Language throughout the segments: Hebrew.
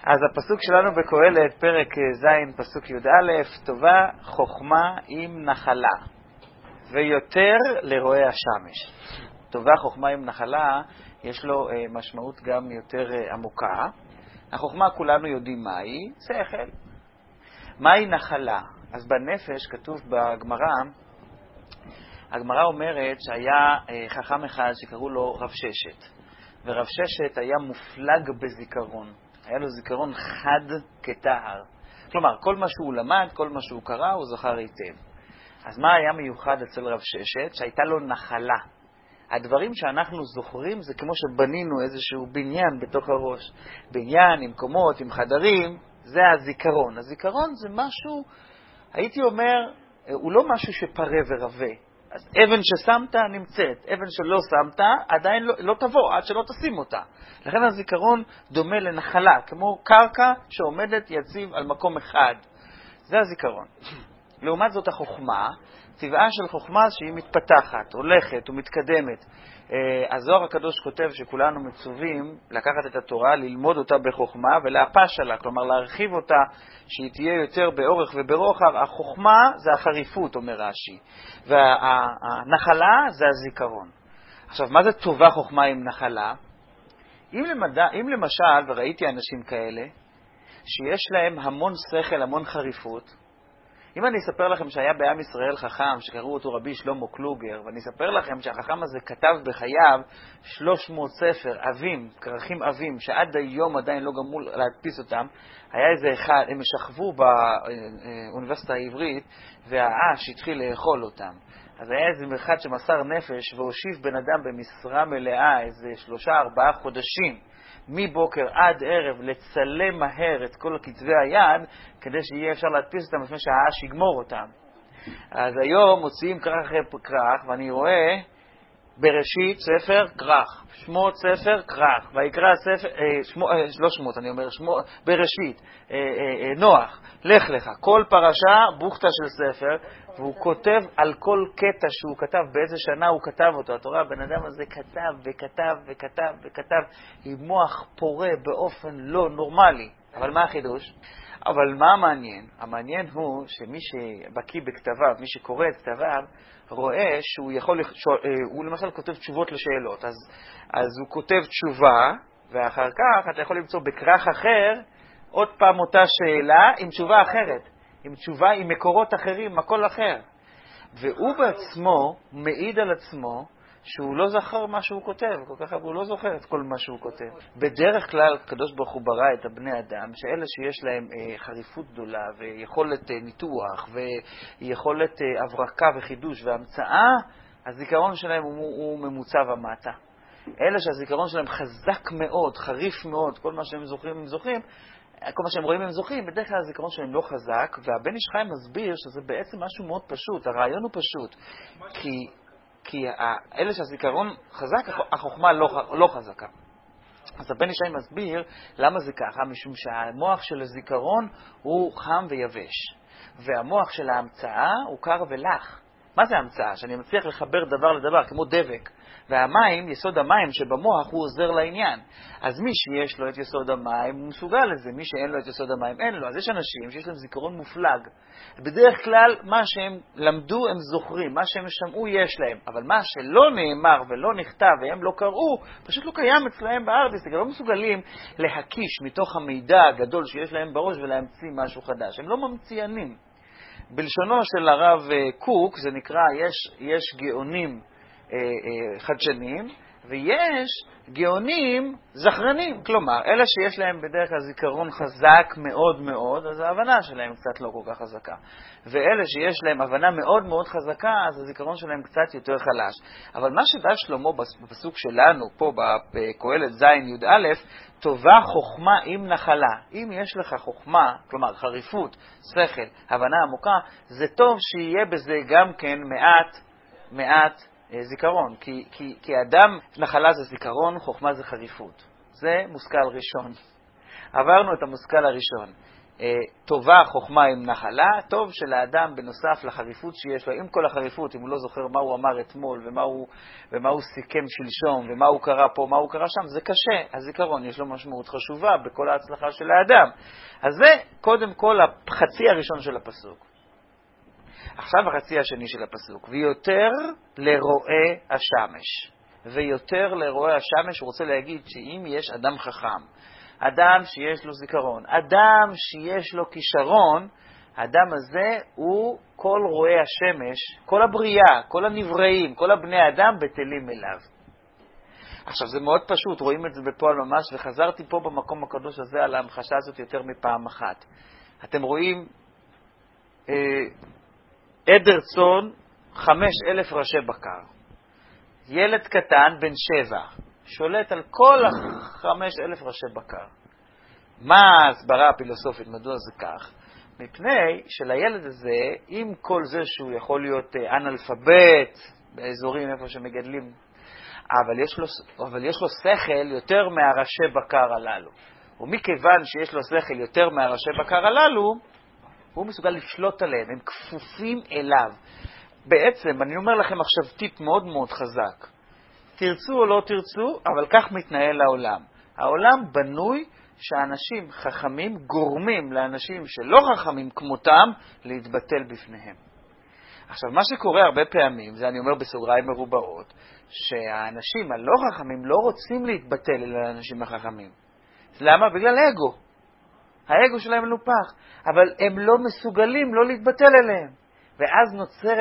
אז הפסוק שלנו בקהלת, פרק ז', פסוק י"א, טובה חוכמה עם נחלה, ויותר לרואי השמש. טובה חוכמה עם נחלה, יש לו משמעות גם יותר עמוקה. החוכמה כולנו יודעים מהי, שכל. מהי נחלה? אז בנפש כתוב בגמרא, הגמרא אומרת שהיה חכם אחד שקראו לו רב ששת, ורב ששת היה מופלג בזיכרון. היה לו זיכרון חד כתהר. כלומר, כל מה שהוא למד, כל מה שהוא קרא, הוא זכר היטב. אז מה היה מיוחד אצל רב ששת? שהייתה לו נחלה. הדברים שאנחנו זוכרים זה כמו שבנינו איזשהו בניין בתוך הראש. בניין עם קומות, עם חדרים, זה הזיכרון. הזיכרון זה משהו, הייתי אומר, הוא לא משהו שפרה ורבה. אז אבן ששמת נמצאת, אבן שלא שמת עדיין לא תבוא, עד שלא תשים אותה. לכן הזיכרון דומה לנחלה, כמו קרקע שעומדת יציב על מקום אחד. זה הזיכרון. לעומת זאת החוכמה, טבעה של חוכמה שהיא מתפתחת, הולכת ומתקדמת. הזוהר הקדוש כותב שכולנו מצווים לקחת את התורה, ללמוד אותה בחוכמה ולהפש עלה, כלומר להרחיב אותה, שהיא תהיה יותר באורך וברוחב. החוכמה זה החריפות, אומר רש"י, והנחלה זה הזיכרון. עכשיו, מה זה טובה חוכמה עם נחלה? אם למשל, וראיתי אנשים כאלה, שיש להם המון שכל, המון חריפות, אם אני אספר לכם שהיה בעם ישראל חכם שקראו אותו רבי שלמה קלוגר, ואני אספר לכם שהחכם הזה כתב בחייו 300 ספר עבים, כרכים עבים, שעד היום עדיין לא גמרו להדפיס אותם, היה איזה אחד, הם שכבו באוניברסיטה העברית, והאש התחיל לאכול אותם. אז היה איזה אחד שמסר נפש והושיב בן אדם במשרה מלאה איזה 3-4 חודשים, מבוקר עד ערב, לצלם מהר את כל כתבי היד, כדי שיהיה אפשר להדפיס אותם לפני שהאש יגמור אותם. אז היום מוציאים כרך אחרי כרך, ואני רואה בראשית ספר כרך, שמות ספר כרך, ויקרא ספר, לא שמות, אני אומר, בראשית, נוח, לך לך, כל פרשה בוכתה של ספר, והוא כותב על כל קטע שהוא כתב, באיזה שנה הוא כתב אותו. אתה רואה, הבן אדם הזה כתב וכתב וכתב וכתב, עם מוח פורה באופן לא נורמלי. אבל מה החידוש? אבל מה המעניין? המעניין הוא שמי שבקיא בכתביו, מי שקורא את כתביו, רואה שהוא יכול, הוא למשל כותב תשובות לשאלות. אז הוא כותב תשובה, ואחר כך אתה יכול למצוא בכרך אחר, עוד פעם אותה שאלה עם תשובה אחרת. עם תשובה, עם מקורות אחרים, הכל אחר. והוא בעצמו מעיד על עצמו שהוא לא זכר מה שהוא כותב, כל כך הוא לא זוכר את כל מה שהוא כותב. בדרך כלל, הקדוש ברוך הוא ברא את הבני אדם, שאלה שיש להם חריפות גדולה, ויכולת ניתוח, ויכולת הברקה וחידוש והמצאה, הזיכרון שלהם הוא ממוצע ומטה. אלה שהזיכרון שלהם חזק מאוד, חריף מאוד, כל מה שהם זוכרים הם זוכרים, כל מה שהם רואים הם זוכרים, בדרך כלל הזיכרון שלהם לא חזק, והבן איש חי מסביר שזה בעצם משהו מאוד פשוט, הרעיון הוא פשוט, כי אלה שהזיכרון חזק, החוכמה לא חזקה. אז הבן איש חי מסביר למה זה ככה, משום שהמוח של הזיכרון הוא חם ויבש, והמוח של ההמצאה הוא קר ולח. מה זה המצאה? שאני מצליח לחבר דבר לדבר, כמו דבק. והמים, יסוד המים שבמוח, הוא עוזר לעניין. אז מי שיש לו את יסוד המים, הוא מסוגל לזה. מי שאין לו את יסוד המים, אין לו. אז יש אנשים שיש להם זיכרון מופלג. בדרך כלל, מה שהם למדו, הם זוכרים. מה שהם שמעו, יש להם. אבל מה שלא נאמר ולא נכתב, והם לא קראו, פשוט לא קיים אצלהם בארץ. הם לא מסוגלים להקיש מתוך המידע הגדול שיש להם בראש ולהמציא משהו חדש. הם לא ממציאנים. בלשונו של הרב קוק זה נקרא, יש גאונים חדשנים ויש גאונים זכרנים. כלומר, אלה שיש להם בדרך כלל זיכרון חזק מאוד מאוד, אז ההבנה שלהם קצת לא כל כך חזקה. ואלה שיש להם הבנה מאוד מאוד חזקה, אז הזיכרון שלהם קצת יותר חלש. אבל מה שדע שלמה בפסוק שלנו, פה בקהלת ז' י"א, טובה חוכמה עם נחלה. אם יש לך חוכמה, כלומר חריפות, שכל, הבנה עמוקה, זה טוב שיהיה בזה גם כן מעט זיכרון. כי אדם, נחלה זה זיכרון, חוכמה זה חריפות. זה מושכל ראשון. עברנו את המושכל הראשון. טובה, חוכמה עם נחלה, טוב שלאדם בנוסף לחריפות שיש לו, עם כל החריפות, אם הוא לא זוכר מה הוא אמר אתמול ומה הוא סיכם שלשום ומה הוא קרא פה, מה הוא קרא שם, זה קשה. הזיכרון יש לו משמעות חשובה בכל ההצלחה של האדם. אז זה קודם כל החצי הראשון של הפסוק. עכשיו החצי השני של הפסוק, ויותר לרואי השמש. ויותר לרואי השמש, הוא רוצה להגיד שאם יש אדם חכם, אדם שיש לו זיכרון, אדם שיש לו כישרון, האדם הזה הוא כל רואי השמש, כל הבריאה, כל הנבראים, כל הבני אדם בטלים אליו. עכשיו זה מאוד פשוט, רואים את זה בפועל ממש, וחזרתי פה במקום הקדוש הזה על ההמחשה הזאת יותר מפעם אחת. אתם רואים עדר צאן, 5,000 ראשי בקר. ילד קטן בן 7, שולט על כל 5,000 ראשי בקר. מה ההסברה הפילוסופית? מדוע זה כך? מפני שלילד הזה, עם כל זה שהוא יכול להיות אנאלפבית באזורים איפה שמגדלים, אבל יש לו שכל יותר מהראשי בקר הללו. ומכיוון שיש לו שכל יותר מהראשי בקר הללו, הוא מסוגל לשלוט עליהם, הם כפופים אליו. בעצם, אני אומר לכם עכשיו טיפ מאוד מאוד חזק. תרצו או לא תרצו, אבל כך מתנהל העולם. העולם בנוי שאנשים חכמים גורמים לאנשים שלא חכמים כמותם להתבטל בפניהם. עכשיו, מה שקורה הרבה פעמים, זה אני אומר בסוגריים מרובעות, שהאנשים הלא חכמים לא רוצים להתבטל אל האנשים החכמים. למה? בגלל האגו. האגו שלהם מנופח, אבל הם לא מסוגלים לא להתבטל אליהם. ואז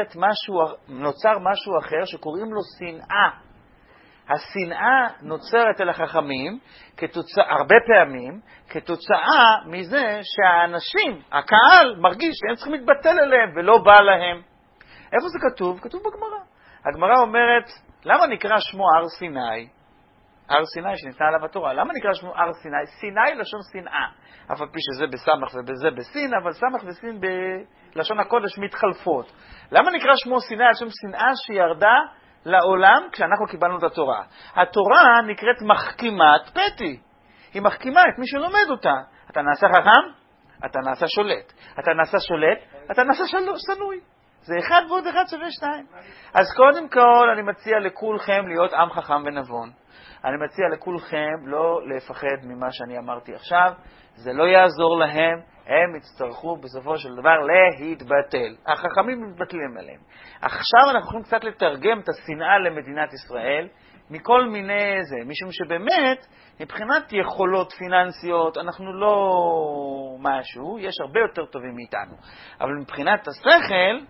נוצר משהו אחר שקוראים לו שנאה. השנאה נוצרת אל החכמים הרבה פעמים כתוצאה מזה שהאנשים, הקהל, מרגיש שהם צריכים להתבטל אליהם ולא בא להם. איפה זה כתוב? כתוב בגמרא. הגמרא אומרת, למה נקרא שמו הר סיני? הר סיני שניתנה עליו התורה. למה נקרא שמו הר סיני? סיני לשון שנאה. אף על פי שזה בסמך ובזה בסין, אבל סמך וסין בלשון הקודש מתחלפות. למה נקרא שמו סיני? לשון שנאה שירדה לעולם כשאנחנו קיבלנו את התורה. התורה נקראת מחכימת פתי. היא מחכימה את מי שלומד אותה. אתה נעשה חכם, אתה נעשה שולט. אתה נעשה שולט, אתה נעשה שנוי. זה 1 ועוד 1 שווה 2. אז קודם כל אני מציע לכולכם להיות עם חכם ונבון. אני מציע לכולכם לא לפחד ממה שאני אמרתי עכשיו. זה לא יעזור להם. הם יצטרכו בסופו של דבר להתבטל. החכמים מתבטלים עליהם. עכשיו אנחנו יכולים קצת לתרגם את השנאה למדינת ישראל מכל מיני זה, משום שבאמת מבחינת יכולות פיננסיות אנחנו לא משהו, יש הרבה יותר טובים מאיתנו. אבל מבחינת השכל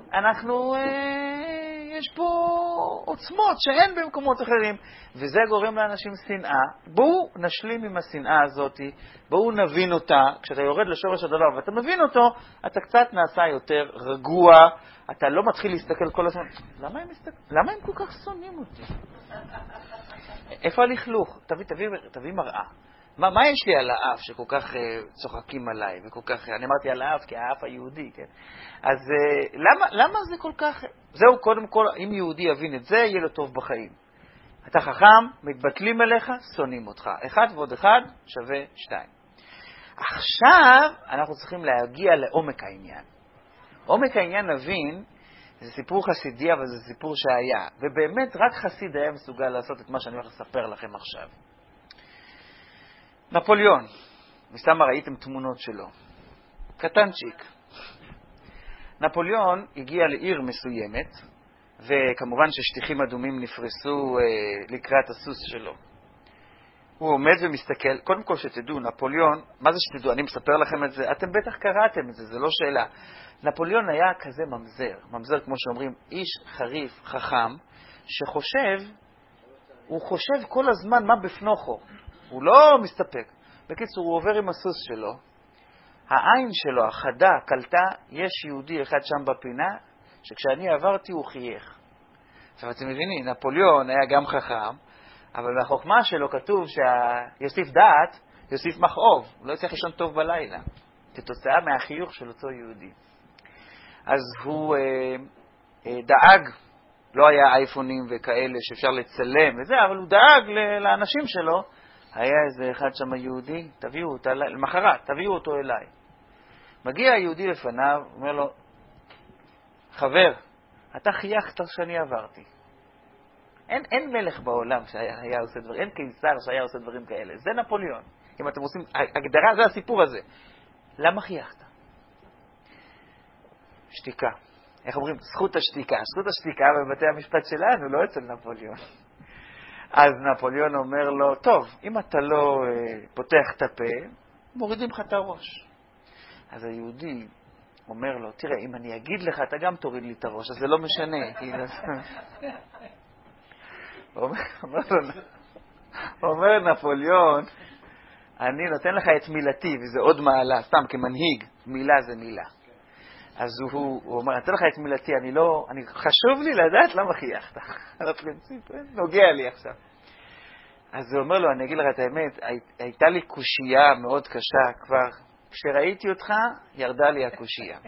יש פה עוצמות שאין במקומות אחרים, וזה גורם לאנשים שנאה. בואו נשלים עם השנאה הזאת, בואו נבין אותה. כשאתה יורד לשורש הדבר ואתה מבין אותו, אתה קצת נעשה יותר רגוע, אתה לא מתחיל להסתכל כל הזמן, למה הם כל כך שונאים אותי? איפה הלכלוך? תביא מראה. מה יש לי על האף שכל כך צוחקים עליי, וכל כך, אני אמרתי על האף כי האף היהודי, כן? אז למה זה כל כך, זהו קודם כל, אם יהודי יבין את זה, יהיה לו טוב בחיים. אתה חכם, מתבטלים אליך, שונאים אותך. 1 ועוד 1 שווה 2. עכשיו אנחנו צריכים להגיע לעומק העניין. עומק העניין נבין, זה סיפור חסידי, אבל זה סיפור שהיה. ובאמת רק חסיד היה מסוגל לעשות את מה שאני הולך לספר לכם עכשיו. נפוליאון, מסתם ראיתם תמונות שלו. קטנצ'יק. נפוליאון הגיע לעיר מסוימת, וכמובן ששטיחים אדומים נפרסו לקראת הסוס שלו. הוא עומד ומסתכל, קודם כל שתדעו, נפוליאון, מה זה שתדעו? אני מספר לכם את זה, אתם בטח קראתם את זה, זה לא שאלה. נפוליאון היה כזה ממזר כמו שאומרים, איש חריף, חכם, הוא חושב כל הזמן מה בפנוכו. הוא לא מסתפק. בקיצור, הוא עובר עם הסוס שלו, העין שלו, החדה, קלטה, יש יהודי אחד שם בפינה, שכשאני עברתי הוא חייך. עכשיו אתם מבינים, נפוליאון היה גם חכם, אבל בחוכמה שלו כתוב שיוסיף דעת, יוסיף מכאוב. הוא לא יצטרך לישון טוב בלילה, כתוצאה מהחיוך של אותו יהודי. אז הוא דאג, לא היה אייפונים וכאלה שאפשר לצלם וזה, אבל הוא דאג לאנשים שלו. היה איזה אחד שם יהודי, תביאו אותו, למחרת, תביאו אותו אליי. מגיע היהודי לפניו, אומר לו, חבר, אתה חייכת שאני עברתי. אין מלך בעולם שהיה עושה דברים, אין קיסר שהיה עושה דברים כאלה. זה נפוליאון. אם אתם עושים, הגדרה זה הסיפור הזה. למה חייכת? שתיקה. איך אומרים? זכות השתיקה. זכות השתיקה בבתי המשפט שלנו, לא אצל נפוליאון. אז נפוליאון אומר לו, טוב, אם אתה לא פותח את הפה, מורידים לך את הראש. אז היהודי אומר לו, תראה, אם אני אגיד לך, אתה גם תוריד לי את הראש, אז זה לא משנה. אומר נפוליאון, אני נותן לך את מילתי, וזה עוד מעלה, סתם כמנהיג, מילה זה מילה. אז הוא אומר, נותן לך את מילתי, חשוב לי לדעת למה חייכת. על הפרינציפ, נוגע לי עכשיו. אז הוא אומר לו, אני אגיד לך את האמת, הייתה לי קושייה מאוד קשה כבר, כשראיתי אותך, ירדה לי הקושייה.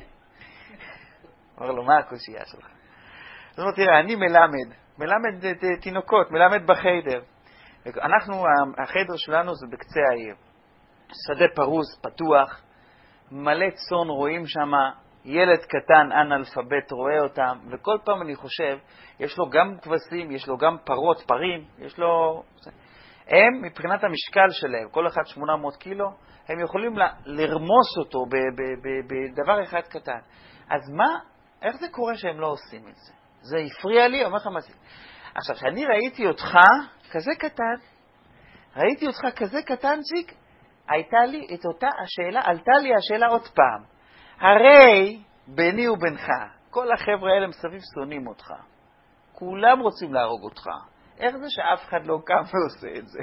אומר לו, מה הקושייה שלך? אז הוא אומר, תראה, אני מלמד תינוקות, מלמד בחדר. החדר שלנו זה בקצה העיר. שדה פרוס, פתוח, מלא צאן רואים שם, ילד קטן, אנאלפבית, רואה אותם, וכל פעם אני חושב, יש לו גם כבשים, יש לו גם פרות, פרים, יש לו... הם, מבחינת המשקל שלהם, כל אחד 800 קילו, הם יכולים לרמוס אותו בדבר אחד קטן. אז מה, איך זה קורה שהם לא עושים את זה? זה הפריע לי, אומר לך מה זה. עכשיו, כשאני ראיתי אותך כזה קטנצ'יק, עלתה לי השאלה עוד פעם. הרי ביני ובינך, כל החבר'ה האלה מסביב שונאים אותך. כולם רוצים להרוג אותך. איך זה שאף אחד לא קם ועושה את זה?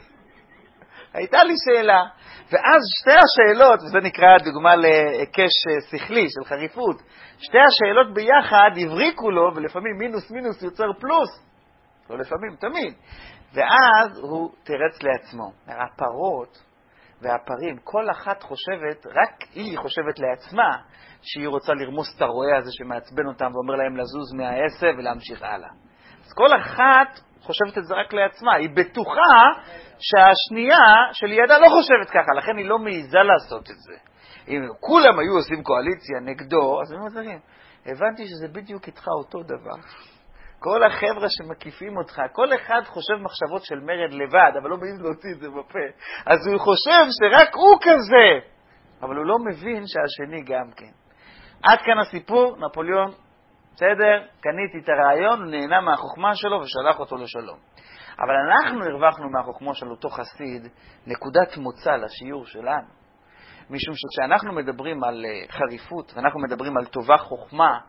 הייתה לי שאלה. ואז שתי השאלות, וזה נקרא דוגמה להיקש שכלי של חריפות, שתי השאלות ביחד הבריקו לו, ולפעמים מינוס מינוס יוצר פלוס. לא לפעמים, תמיד. ואז הוא תרץ לעצמו. הפרות והפרים, כל אחת חושבת, רק היא חושבת לעצמה, שהיא רוצה לרמוס את הרועה הזה שמעצבן אותם ואומר להם לזוז מהעשב ולהמשיך הלאה. אז כל אחת חושבת את זה רק לעצמה. היא בטוחה שהשנייה שלידה לא חושבת ככה, לכן היא לא מעיזה לעשות את זה. אם כולם היו עושים קואליציה נגדו, אז הם אומרים, הבנתי שזה בדיוק איתך אותו דבר. כל החבר'ה שמקיפים אותך, כל אחד חושב מחשבות של מרד לבד, אבל לא מעיז להוציא את זה בפה. אז הוא חושב שרק הוא כזה, אבל הוא לא מבין שהשני גם כן. עד כאן הסיפור, נפוליאון, בסדר, קניתי את הרעיון, הוא נהנה מהחוכמה שלו ושלח אותו לשלום. אבל אנחנו הרווחנו מהחוכמה של אותו חסיד נקודת מוצא לשיעור שלנו. משום שכשאנחנו מדברים על חריפות, ואנחנו מדברים על טובה חוכמה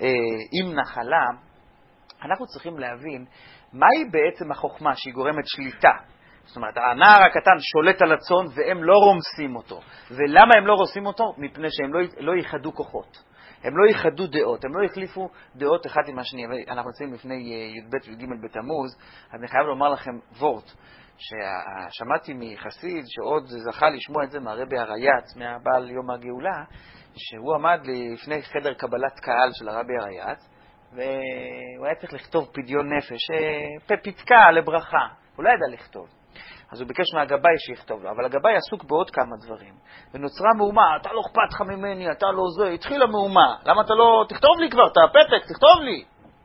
עם נחלה, אנחנו צריכים להבין מהי בעצם החוכמה שהיא גורמת שליטה. זאת אומרת, הנער הקטן שולט על הצאן והם לא רומסים אותו. ולמה הם לא רומסים אותו? מפני שהם לא ייחדו כוחות. הם לא ייחדו דעות, הם לא יחליפו דעות אחד עם השני. אנחנו נמצאים לפני י"ב וי"ג בתמוז, אז אני חייב לומר לכם וורט, ששמעתי מחסיד שעוד זכה לשמוע את זה מהרבי הרייץ, מהבעל יום הגאולה, שהוא עמד לפני חדר קבלת קהל של הרבי הרייץ, והוא היה צריך לכתוב פדיון נפש, פתקה לברכה, הוא לא ידע לכתוב. אז הוא ביקש מהגבאי שיכתוב לו, אבל הגבאי עסוק בעוד כמה דברים. ונוצרה מהומה, אתה לא אכפת לך ממני, אתה לא זה, התחילה מהומה. למה אתה לא, תכתוב לי כבר, אתה הפתק, תכתוב לי.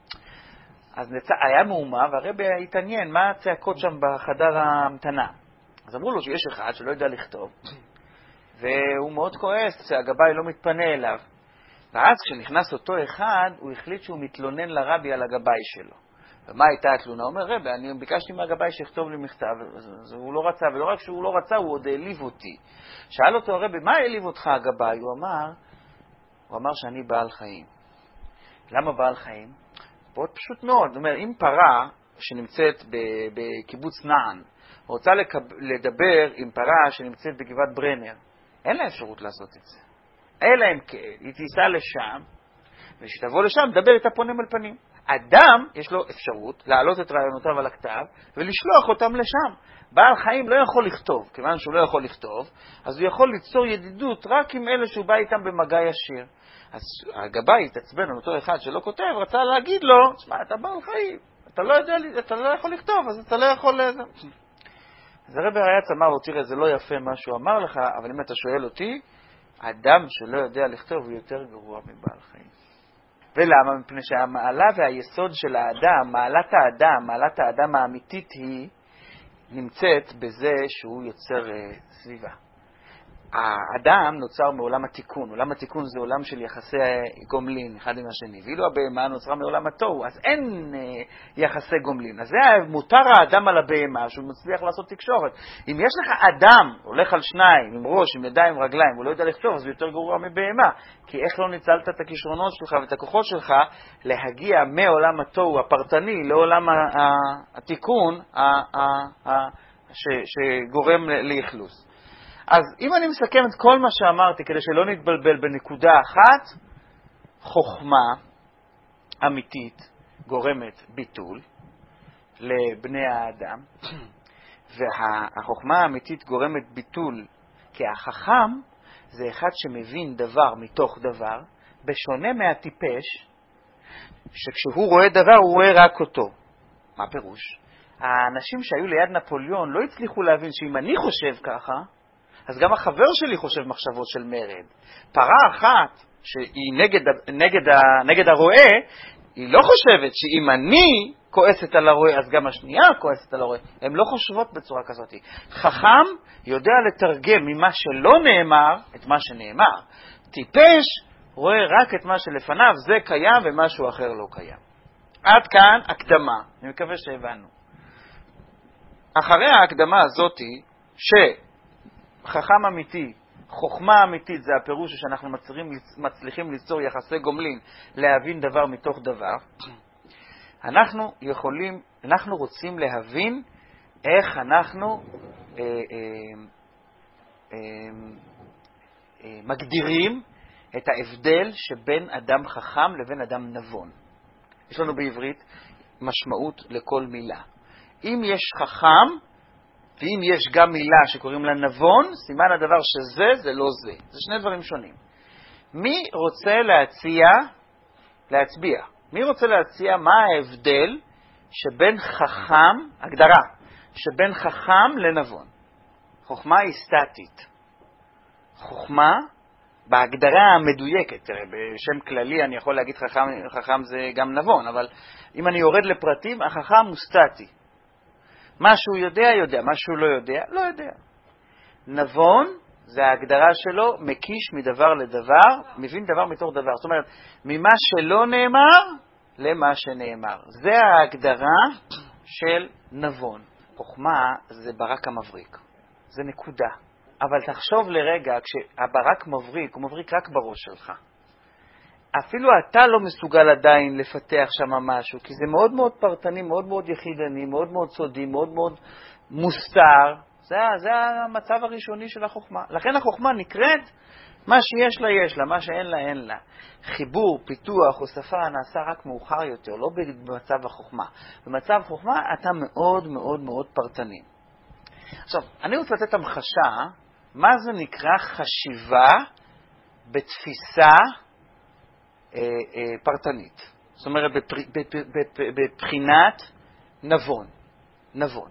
אז היה מהומה, והרבי התעניין, מה הצעקות שם בחדר ההמתנה. אז אמרו לו שיש אחד שלא יודע לכתוב, והוא מאוד כועס שהגבאי לא מתפנה אליו. ואז כשנכנס אותו אחד, הוא החליט שהוא מתלונן לרבי על הגבאי שלו. ומה הייתה התלונה? הוא אומר, רבי, אני ביקשתי מהגבאי שיכתוב לי מכתב, אז הוא לא רצה, ולא רק שהוא לא רצה, הוא עוד העליב אותי. שאל אותו הרבי, מה העליב אותך הגבאי? הוא אמר שאני בעל חיים. למה בעל חיים? מאוד פשוט מאוד. זאת אומרת, אם פרה שנמצאת בקיבוץ נען, רוצה לדבר עם פרה שנמצאת בגבעת ברנר, אין לה אפשרות לעשות את זה. אלא אם כן, היא תיסע לשם, ושתבוא לשם, דבר איתה פונים אל פנים. אדם יש לו אפשרות להעלות את רעיונותיו על הכתב ולשלוח אותם לשם. בעל חיים לא יכול לכתוב, כיוון שהוא לא יכול לכתוב, אז הוא יכול ליצור ידידות רק עם אלה שהוא בא איתם במגע ישיר. אז הגבאי התעצבן על אותו אחד שלא כותב, רצה להגיד לו, תשמע, אתה בעל חיים, אתה לא יכול לכתוב, אז אתה לא יכול... אז הרבי הרייץ אמר לו, תראה, זה לא יפה מה שהוא אמר לך, אבל אם אתה שואל אותי, אדם שלא יודע לכתוב הוא יותר גרוע מבעל חיים. ולמה? מפני שהמעלה והיסוד של האדם, מעלת האדם האמיתית היא נמצאת בזה שהוא יוצר סביבה. האדם נוצר מעולם התיקון. עולם התיקון זה עולם של יחסי גומלין אחד עם השני. ואילו הבהמה נוצרה מעולם התוהו, אז אין יחסי גומלין. אז זה מותר האדם על הבהמה שהוא מצליח לעשות תקשורת. אם יש לך אדם הולך על שניים, עם ראש, עם ידיים, עם רגליים, הוא לא יודע לכתוב, אז הוא יותר גרוע מבהמה. כי איך לא ניצלת את הכישרונות שלך ואת הכוחות שלך להגיע מעולם התוהו הפרטני לעולם התיקון שגורם לאכלוס. אז אם אני מסכם את כל מה שאמרתי, כדי שלא נתבלבל בנקודה אחת, חוכמה אמיתית גורמת ביטול לבני האדם, והחוכמה האמיתית גורמת ביטול, כי החכם זה אחד שמבין דבר מתוך דבר, בשונה מהטיפש, שכשהוא רואה דבר הוא רואה רק אותו. מה פירוש? האנשים שהיו ליד נפוליאון לא הצליחו להבין שאם אני חושב ככה, אז גם החבר שלי חושב מחשבות של מרד. פרה אחת שהיא נגד הרועה, היא לא חושבת שאם אני כועסת על הרועה, אז גם השנייה כועסת על הרועה. הן לא חושבות בצורה כזאת. חכם יודע לתרגם ממה שלא נאמר את מה שנאמר. טיפש רואה רק את מה שלפניו, זה קיים ומשהו אחר לא קיים. עד כאן הקדמה. אני מקווה שהבנו. אחרי ההקדמה הזאת, חכם אמיתי, חוכמה אמיתית, זה הפירוש שאנחנו מצליחים ליצור יחסי גומלין, להבין דבר מתוך דבר. אנחנו רוצים להבין איך אנחנו מגדירים את ההבדל שבין אדם חכם לבין אדם נבון. יש לנו בעברית משמעות לכל מילה. אם יש חכם, ואם יש גם מילה שקוראים לה נבון, סימן הדבר שזה, זה לא זה. זה שני דברים שונים. מי רוצה להצביע? מי רוצה להציע מה ההבדל שבין חכם, הגדרה, שבין חכם לנבון? חוכמה היא סטטית. חוכמה, בהגדרה המדויקת, תראה, בשם כללי אני יכול להגיד חכם זה גם נבון, אבל אם אני יורד לפרטים, החכם הוא סטטי. מה שהוא יודע, מה שהוא לא יודע. נבון, זה ההגדרה שלו, מקיש מדבר לדבר, מבין דבר מתוך דבר. זאת אומרת, ממה שלא נאמר, למה שנאמר. זה ההגדרה של נבון. חוכמה זה ברק המבריק. זה נקודה. אבל תחשוב לרגע, כשהברק מבריק, הוא מבריק רק בראש שלך. אפילו אתה לא מסוגל עדיין לפתח שם משהו, כי זה מאוד מאוד פרטני, מאוד מאוד יחידני, מאוד מאוד סודי, מאוד מאוד מוסתר. זה המצב הראשוני של החוכמה. לכן החוכמה נקראת מה שיש לה יש לה, מה שאין לה אין לה. חיבור, פיתוח, הוספה נעשה רק מאוחר יותר, לא במצב החוכמה. במצב החוכמה אתה מאוד מאוד מאוד פרטני. עכשיו, אני רוצה לתת המחשה, מה זה נקרא חשיבה בתפיסה פרטנית. זאת אומרת, בבחינת נבון.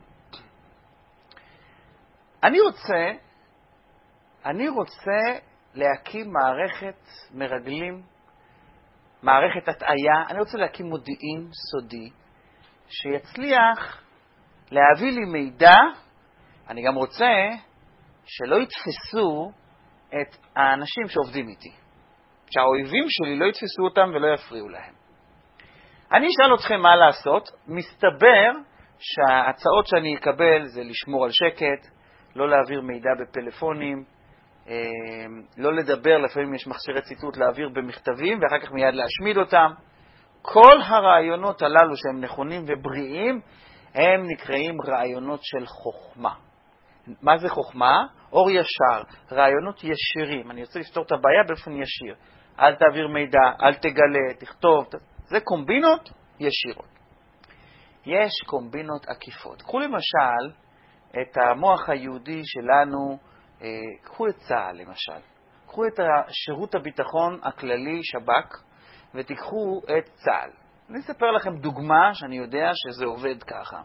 אני רוצה להקים מערכת מרגלים, מערכת הטעיה, אני רוצה להקים מודיעין סודי, שיצליח להביא לי מידע. אני גם רוצה שלא יתפסו את האנשים שעובדים איתי. שהאויבים שלי לא יתפסו אותם ולא יפריעו להם. אני אשאל אתכם מה לעשות. מסתבר שההצעות שאני אקבל זה לשמור על שקט, לא להעביר מידע בפלאפונים, לא לדבר, לפעמים יש מכשירי ציטוט להעביר במכתבים ואחר כך מיד להשמיד אותם. כל הרעיונות הללו שהם נכונים ובריאים, הם נקראים רעיונות של חוכמה. מה זה חוכמה? אור ישר, רעיונות ישירים. אני רוצה לפתור את הבעיה באופן ישיר. אל תעביר מידע, אל תגלה, תכתוב. זה קומבינות ישירות. יש קומבינות עקיפות. קחו למשל את המוח היהודי שלנו, קחו את צה"ל למשל. קחו את שירות הביטחון הכללי, שב"כ, ותיקחו את צה"ל. אני אספר לכם דוגמה שאני יודע שזה עובד ככה.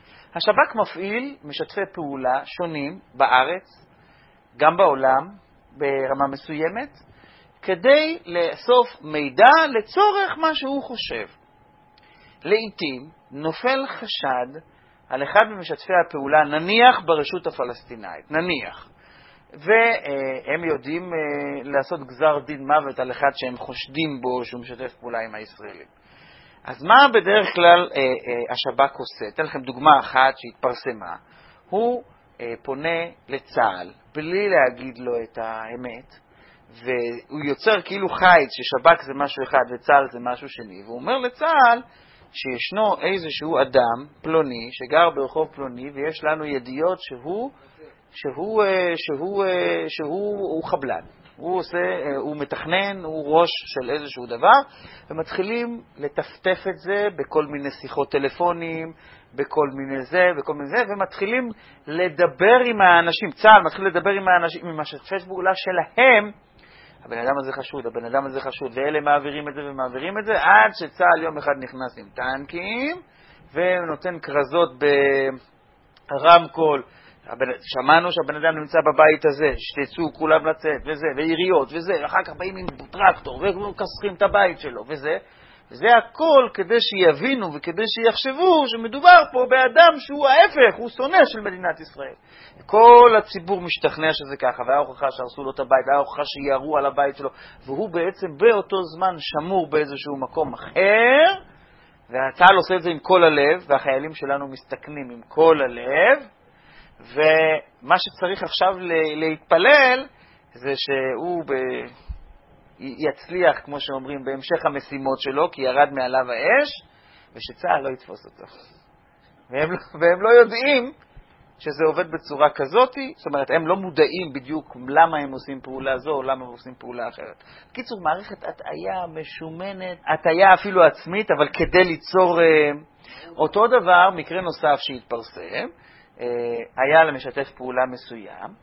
השב"כ מפעיל משתפי פעולה שונים בארץ, גם בעולם, ברמה מסוימת, כדי לאסוף מידע לצורך מה שהוא חושב. לעתים נופל חשד על אחד ממשתפי הפעולה, נניח ברשות הפלסטינאית, נניח, והם יודעים לעשות גזר דין מוות על אחד שהם חושדים בו שהוא משתף פעולה עם הישראלים. אז מה בדרך כלל השב"כ עושה? אתן לכם דוגמה אחת שהתפרסמה. הוא פונה לצה"ל בלי להגיד לו את האמת, והוא יוצר כאילו חיץ ששב"כ זה משהו אחד וצה"ל זה משהו שני, והוא אומר לצה"ל שישנו איזשהו אדם פלוני שגר ברחוב פלוני ויש לנו ידיעות שהוא חבלן. הוא מתכנן, הוא ראש של איזשהו דבר, ומתחילים לטפטף את זה בכל מיני שיחות טלפונים, בכל מיני זה, ומתחילים לדבר עם האנשים, צה"ל מתחיל לדבר עם האנשים, עם משתפי פעולה שלהם, הבן אדם הזה חשוד, ואלה מעבירים את זה ומעבירים את זה, עד שצה"ל יום אחד נכנס עם טנקים, ונותן כרזות ברמקול, שמענו שהבן אדם נמצא בבית הזה, שתצאו כולם לצאת, וזה, ועיריות, וזה, ואחר כך באים עם טרקטור, וכסחים את הבית שלו, וזה. זה הכל כדי שיבינו וכדי שיחשבו שמדובר פה באדם שהוא ההפך, הוא שונא של מדינת ישראל. כל הציבור משתכנע שזה ככה, וההוכחה שהרסו לו את הבית, וההוכחה שיערו על הבית שלו, והוא בעצם באותו זמן שמור באיזשהו מקום אחר, והצה"ל עושה את זה עם כל הלב, והחיילים שלנו מסתכנים עם כל הלב, ומה שצריך עכשיו להתפלל זה שהוא יצליח, כמו שאומרים, בהמשך המשימות שלו, כי ירד מעליו האש, ושצה"ל לא יתפוס אותו. והם לא יודעים שזה עובד בצורה כזאת, זאת אומרת, הם לא מודעים בדיוק למה הם עושים פעולה זו או למה הם עושים פעולה אחרת. בקיצור, מערכת הטעיה משומנת, הטעיה אפילו עצמית, אבל כדי ליצור אותו דבר, מקרה נוסף שהתפרסם, היה למשתף פעולה מסוים,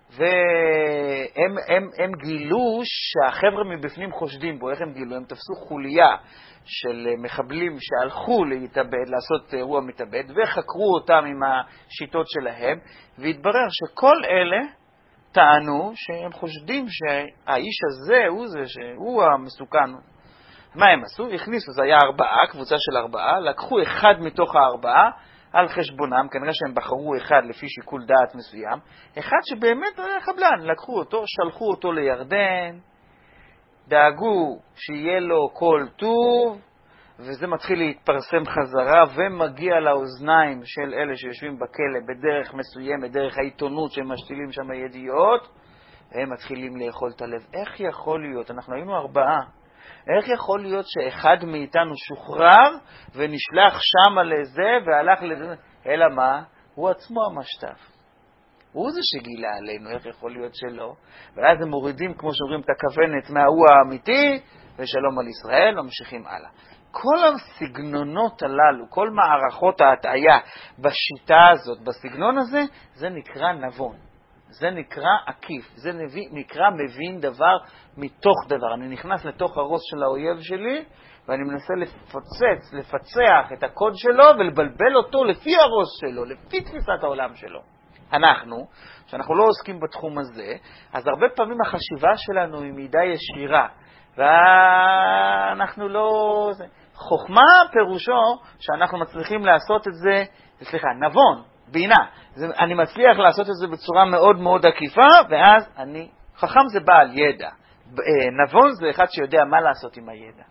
והם גילו שהחבר'ה מבפנים חושדים בו. איך הם גילו? הם תפסו חוליה של מחבלים שהלכו להתאבד, לעשות אירוע מתאבד, וחקרו אותם עם השיטות שלהם, והתברר שכל אלה טענו שהם חושדים שהאיש הזה הוא זה שהוא המסוכן. מה הם עשו? הכניסו, זה היה 4, קבוצה של 4, לקחו אחד מתוך 4 על חשבונם, כנראה שהם בחרו אחד לפי שיקול דעת מסוים, אחד שבאמת היה חבלן, לקחו אותו, שלחו אותו לירדן, דאגו שיהיה לו כל טוב, וזה מתחיל להתפרסם חזרה, ומגיע לאוזניים של אלה שיושבים בכלא בדרך מסוימת, דרך העיתונות שהם משתילים שם ידיעות, והם מתחילים לאכול את הלב. איך יכול להיות? אנחנו היינו 4. איך יכול להיות שאחד מאיתנו שוחרר ונשלח שם לזה והלך לזה? אלא מה? הוא עצמו המשתף. הוא זה שגילה עלינו, איך יכול להיות שלא? ואז הם מורידים, כמו שאומרים, את הכוונת מההוא האמיתי, ושלום על ישראל, ממשיכים הלאה. כל הסגנונות הללו, כל מערכות ההטעיה בשיטה הזאת, בסגנון הזה, זה נקרא נבון. זה נקרא עקיף, זה נקרא מבין דבר מתוך דבר. אני נכנס לתוך הראש של האויב שלי, ואני מנסה לפצח את הקוד שלו, ולבלבל אותו לפי הראש שלו, לפי תפיסת העולם שלו. שאנחנו לא עוסקים בתחום הזה, אז הרבה פעמים החשיבה שלנו היא מידה ישירה, ואנחנו לא... חוכמה פירושו שאנחנו מצליחים לעשות את זה, נבון, בינה. אני מצליח לעשות את זה בצורה מאוד מאוד עקיפה, ואז חכם זה בעל ידע. נבון זה אחד שיודע מה לעשות עם הידע.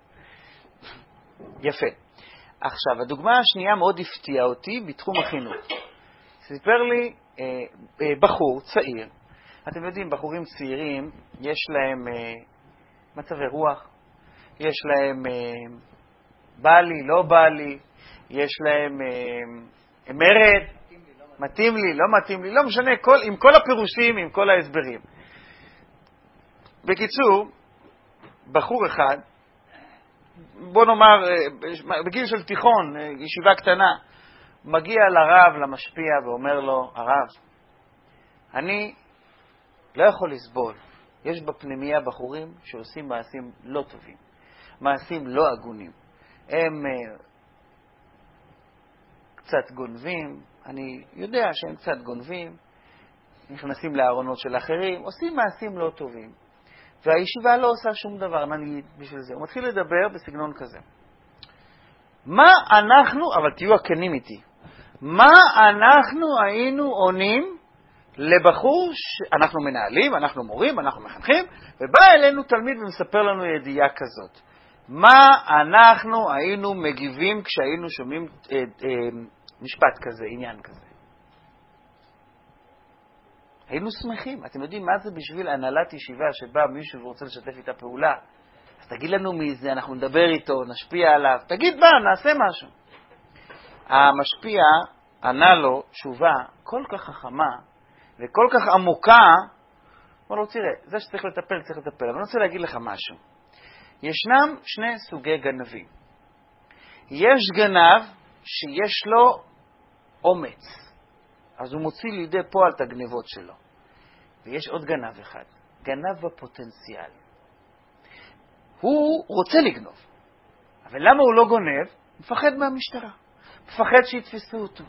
יפה. עכשיו, הדוגמה השנייה מאוד הפתיעה אותי בתחום החינוך. סיפר לי בחור צעיר, אתם יודעים, בחורים צעירים, יש להם מצבי רוח, יש להם בא לי, לא בא לי, יש להם מרד, מתאים לי, לא מתאים לי, לא משנה, עם כל הפירושים, עם כל ההסברים. בקיצור, בחור אחד, בוא נאמר, בגיל של תיכון, ישיבה קטנה, מגיע לרב, למשפיע, ואומר לו, הרב, אני לא יכול לסבול. יש בפנימיה בחורים שעושים מעשים לא טובים, מעשים לא הגונים. הם קצת גונבים, אני יודע שהם קצת גונבים, נכנסים לארונות של אחרים, עושים מעשים לא טובים. והישיבה לא עושה שום דבר, נגיד, בשביל זה. הוא מתחיל לדבר בסגנון כזה. מה אנחנו, אבל תהיו הכנים איתי, מה אנחנו היינו עונים לבחור שאנחנו מנהלים, אנחנו מורים, אנחנו מחנכים, ובא אלינו תלמיד ומספר לנו ידיעה כזאת. מה אנחנו היינו מגיבים כשהיינו שומעים משפט כזה, עניין כזה? היינו שמחים. אתם יודעים מה זה בשביל הנהלת ישיבה שבה מישהו ורוצה לשתף איתה פעולה? אז תגיד לנו מי זה, אנחנו נדבר איתו, נשפיע עליו. תגיד נעשה משהו. המשפיע ענה לו תשובה כל כך חכמה וכל כך עמוקה, אמר לו, תראה, זה שצריך לטפל, צריך לטפל. אבל אני רוצה להגיד לך משהו. ישנם שני סוגי גנבים. יש גנב שיש לו אומץ, אז הוא מוציא לידי פועל את הגנבות שלו. ויש עוד גנב אחד, גנב בפוטנציאל. הוא רוצה לגנוב, אבל למה הוא לא גונב? הוא מפחד מהמשטרה, מפחד שיתפסו אותו.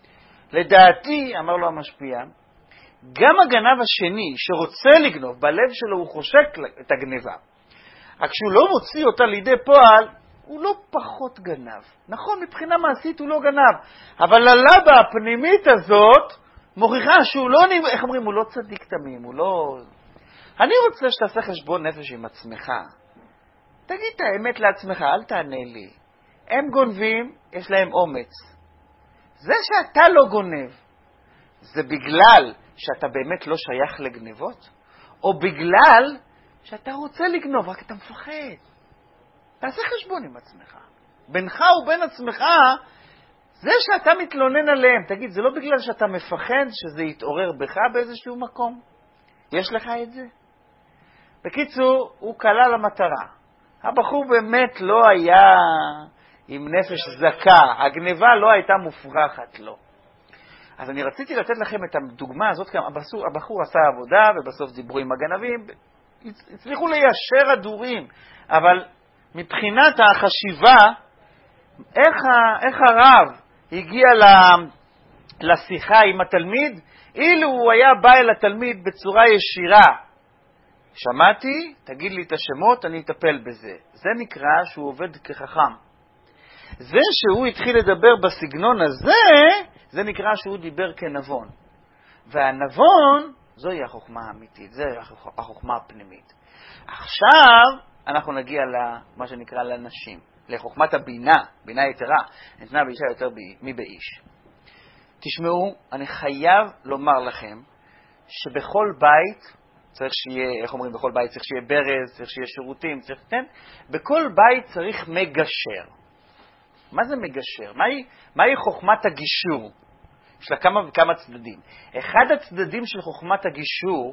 לדעתי, אמר לו המשפיע, גם הגנב השני שרוצה לגנוב, בלב שלו הוא חושק את הגניבה. רק שהוא לא מוציא אותה לידי פועל, הוא לא פחות גנב. נכון, מבחינה מעשית הוא לא גנב, אבל הלבה הפנימית הזאת מוכיחה שהוא לא, איך אומרים, הוא לא צדיק תמים, הוא לא... אני רוצה שתעשה חשבון נפש עם עצמך. תגיד את האמת לעצמך, אל תענה לי. הם גונבים, יש להם אומץ. זה שאתה לא גונב, זה בגלל שאתה באמת לא שייך לגנבות? או בגלל שאתה רוצה לגנוב, רק אתה מפחד? תעשה חשבון עם עצמך. בינך ובין עצמך, זה שאתה מתלונן עליהם, תגיד, זה לא בגלל שאתה מפחד שזה יתעורר בך באיזשהו מקום? יש לך את זה? בקיצור, הוא קלה למטרה. הבחור באמת לא היה עם נפש זכה, הגניבה לא הייתה מופרכת לו. אז אני רציתי לתת לכם את הדוגמה הזאת, הבחור עשה עבודה ובסוף דיברו עם הגנבים, הצליחו ליישר הדורים, אבל מבחינת החשיבה, איך הרב הגיע לשיחה עם התלמיד, אילו הוא היה בא אל התלמיד בצורה ישירה, שמעתי, תגיד לי את השמות, אני אטפל בזה. זה נקרא שהוא עובד כחכם. זה שהוא התחיל לדבר בסגנון הזה, זה נקרא שהוא דיבר כנבון. והנבון, זוהי החוכמה האמיתית, זוהי החוכמה הפנימית. עכשיו אנחנו נגיע למה שנקרא לנשים, לחוכמת הבינה, בינה יתרה, ניתנה באישה יותר מבאיש. תשמעו, אני חייב לומר לכם שבכל בית צריך שיהיה, איך אומרים, בכל בית צריך שיהיה ברז, צריך שיהיה שירותים, צריך, כן? בכל בית צריך מגשר. מה זה מגשר? מהי חוכמת הגישור? יש לה כמה וכמה צדדים. אחד הצדדים של חוכמת הגישור,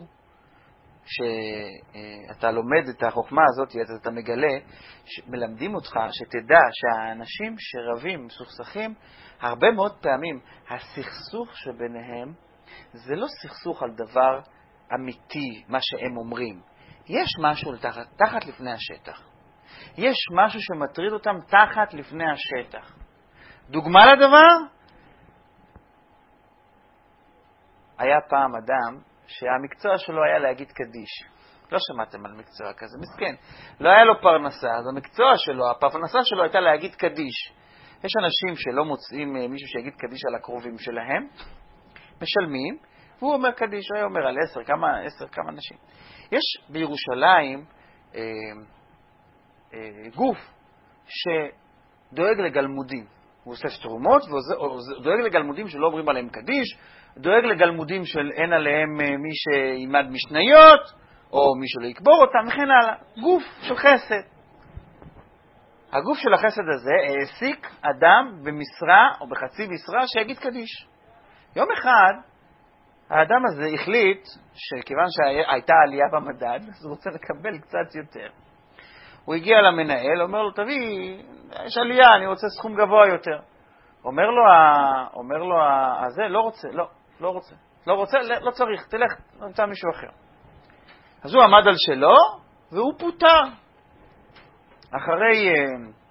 שאתה לומד את החוכמה הזאת, אתה מגלה, מלמדים אותך שתדע שהאנשים שרבים, מסוכסכים, הרבה מאוד פעמים הסכסוך שביניהם זה לא סכסוך על דבר אמיתי, מה שהם אומרים. יש משהו תחת לפני השטח. יש משהו שמטריד אותם תחת לפני השטח. דוגמה לדבר? היה פעם אדם שהמקצוע שלו היה להגיד קדיש. לא שמעתם על מקצוע כזה, מסכן. לא היה לו פרנסה, אז המקצוע שלו, הפרנסה שלו הייתה להגיד קדיש. יש אנשים שלא מוצאים מישהו שיגיד קדיש על הקרובים שלהם, משלמים, והוא אומר קדיש, הוא אומר על 10 כמה אנשים. יש בירושלים גוף שדואג לגלמודים. הוא אוסף תרומות ודואג לגלמודים שלא אומרים עליהם קדיש, דואג לגלמודים של אין עליהם מי שימד משניות, או מי שלא יקבור אותם, וכן הלאה. גוף של חסד. הגוף של החסד הזה העסיק אדם במשרה או בחצי משרה שיגיד קדיש. יום אחד האדם הזה החליט שכיוון שהייתה עלייה במדד, אז הוא רוצה לקבל קצת יותר. הוא הגיע למנהל, אומר לו, תביא, יש עלייה, אני רוצה סכום גבוה יותר. אומר לו, הזה, לא רוצה, לא צריך, תלך, נמצא מישהו אחר. אז הוא עמד על שלו, והוא פוטר. אחרי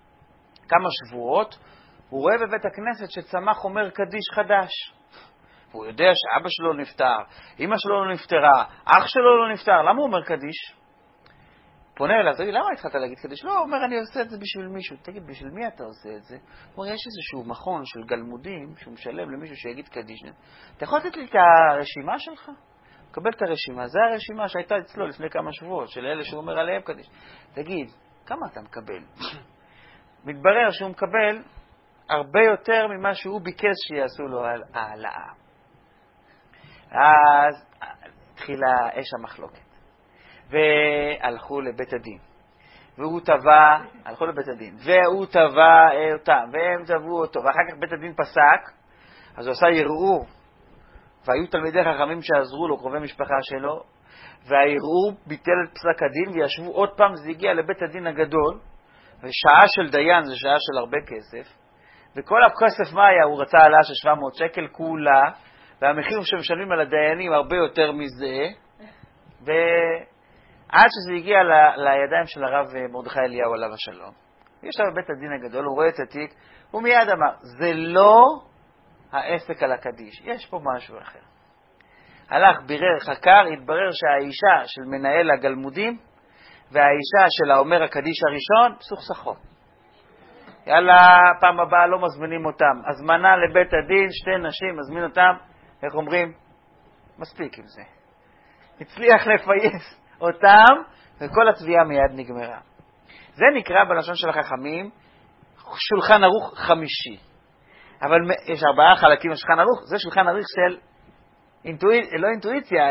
כמה שבועות, הוא רואה בבית הכנסת שצמח אומר קדיש חדש. הוא יודע שאבא שלו נפטר, אמא שלו לא נפטרה, אח שלו לא נפטר, למה הוא אומר קדיש? פונה אליו, תגיד, למה התחלת להגיד קדיש? לא, הוא אומר, אני עושה את זה בשביל מישהו. תגיד, בשביל מי אתה עושה את זה? הוא אומר, יש איזשהו מכון של גלמודים שהוא משלם למישהו שיגיד קדיש. אתה יכול לתת לי את הרשימה שלך? קבל את הרשימה. זה הרשימה שהייתה אצלו לפני כמה שבועות, של אלה שהוא אומר עליהם קדיש. תגיד, כמה אתה מקבל? מתברר שהוא מקבל הרבה יותר ממה שהוא ביקש שיעשו לו העלאה. אז התחילה אש המחלוקת. והלכו לבית הדין. והוא תבע, הלכו לבית הדין. והוא תבע אותם, והם תבעו אותו. ואחר כך בית הדין פסק, אז הוא עשה ערעור. והיו תלמידי חכמים שעזרו לו, קרובי משפחה שלו, והערעור ביטל את פסק הדין, וישבו עוד פעם, זה הגיע לבית הדין הגדול, ושעה של דיין זה שעה של הרבה כסף, וכל הכסף מה היה? הוא רצה העלאה של 700 שקל כולה, והמחיר שמשלמים על הדיינים הרבה יותר מזה, ועד שזה הגיע לידיים של הרב מרדכי אליהו עליו השלום. יש לו בבית הדין הגדול, הוא רואה את התיק, הוא מיד אמר, זה לא העסק על הקדיש, יש פה משהו אחר. הלך, בירר, חקר, התברר שהאישה של מנהל הגלמודים, והאישה של האומר הקדיש הראשון, סוכסכות. יאללה, פעם הבאה לא מזמינים אותם. הזמנה לבית הדין, שתי נשים, מזמין אותם, איך אומרים? מספיק עם זה. הצליח לפייס אותם, וכל התביעה מיד נגמרה. זה נקרא בלשון של החכמים, שולחן ערוך חמישי. אבל יש 4 חלקים לשולחן ערוך, זה שולחן ערוך של לא אינטואיציה,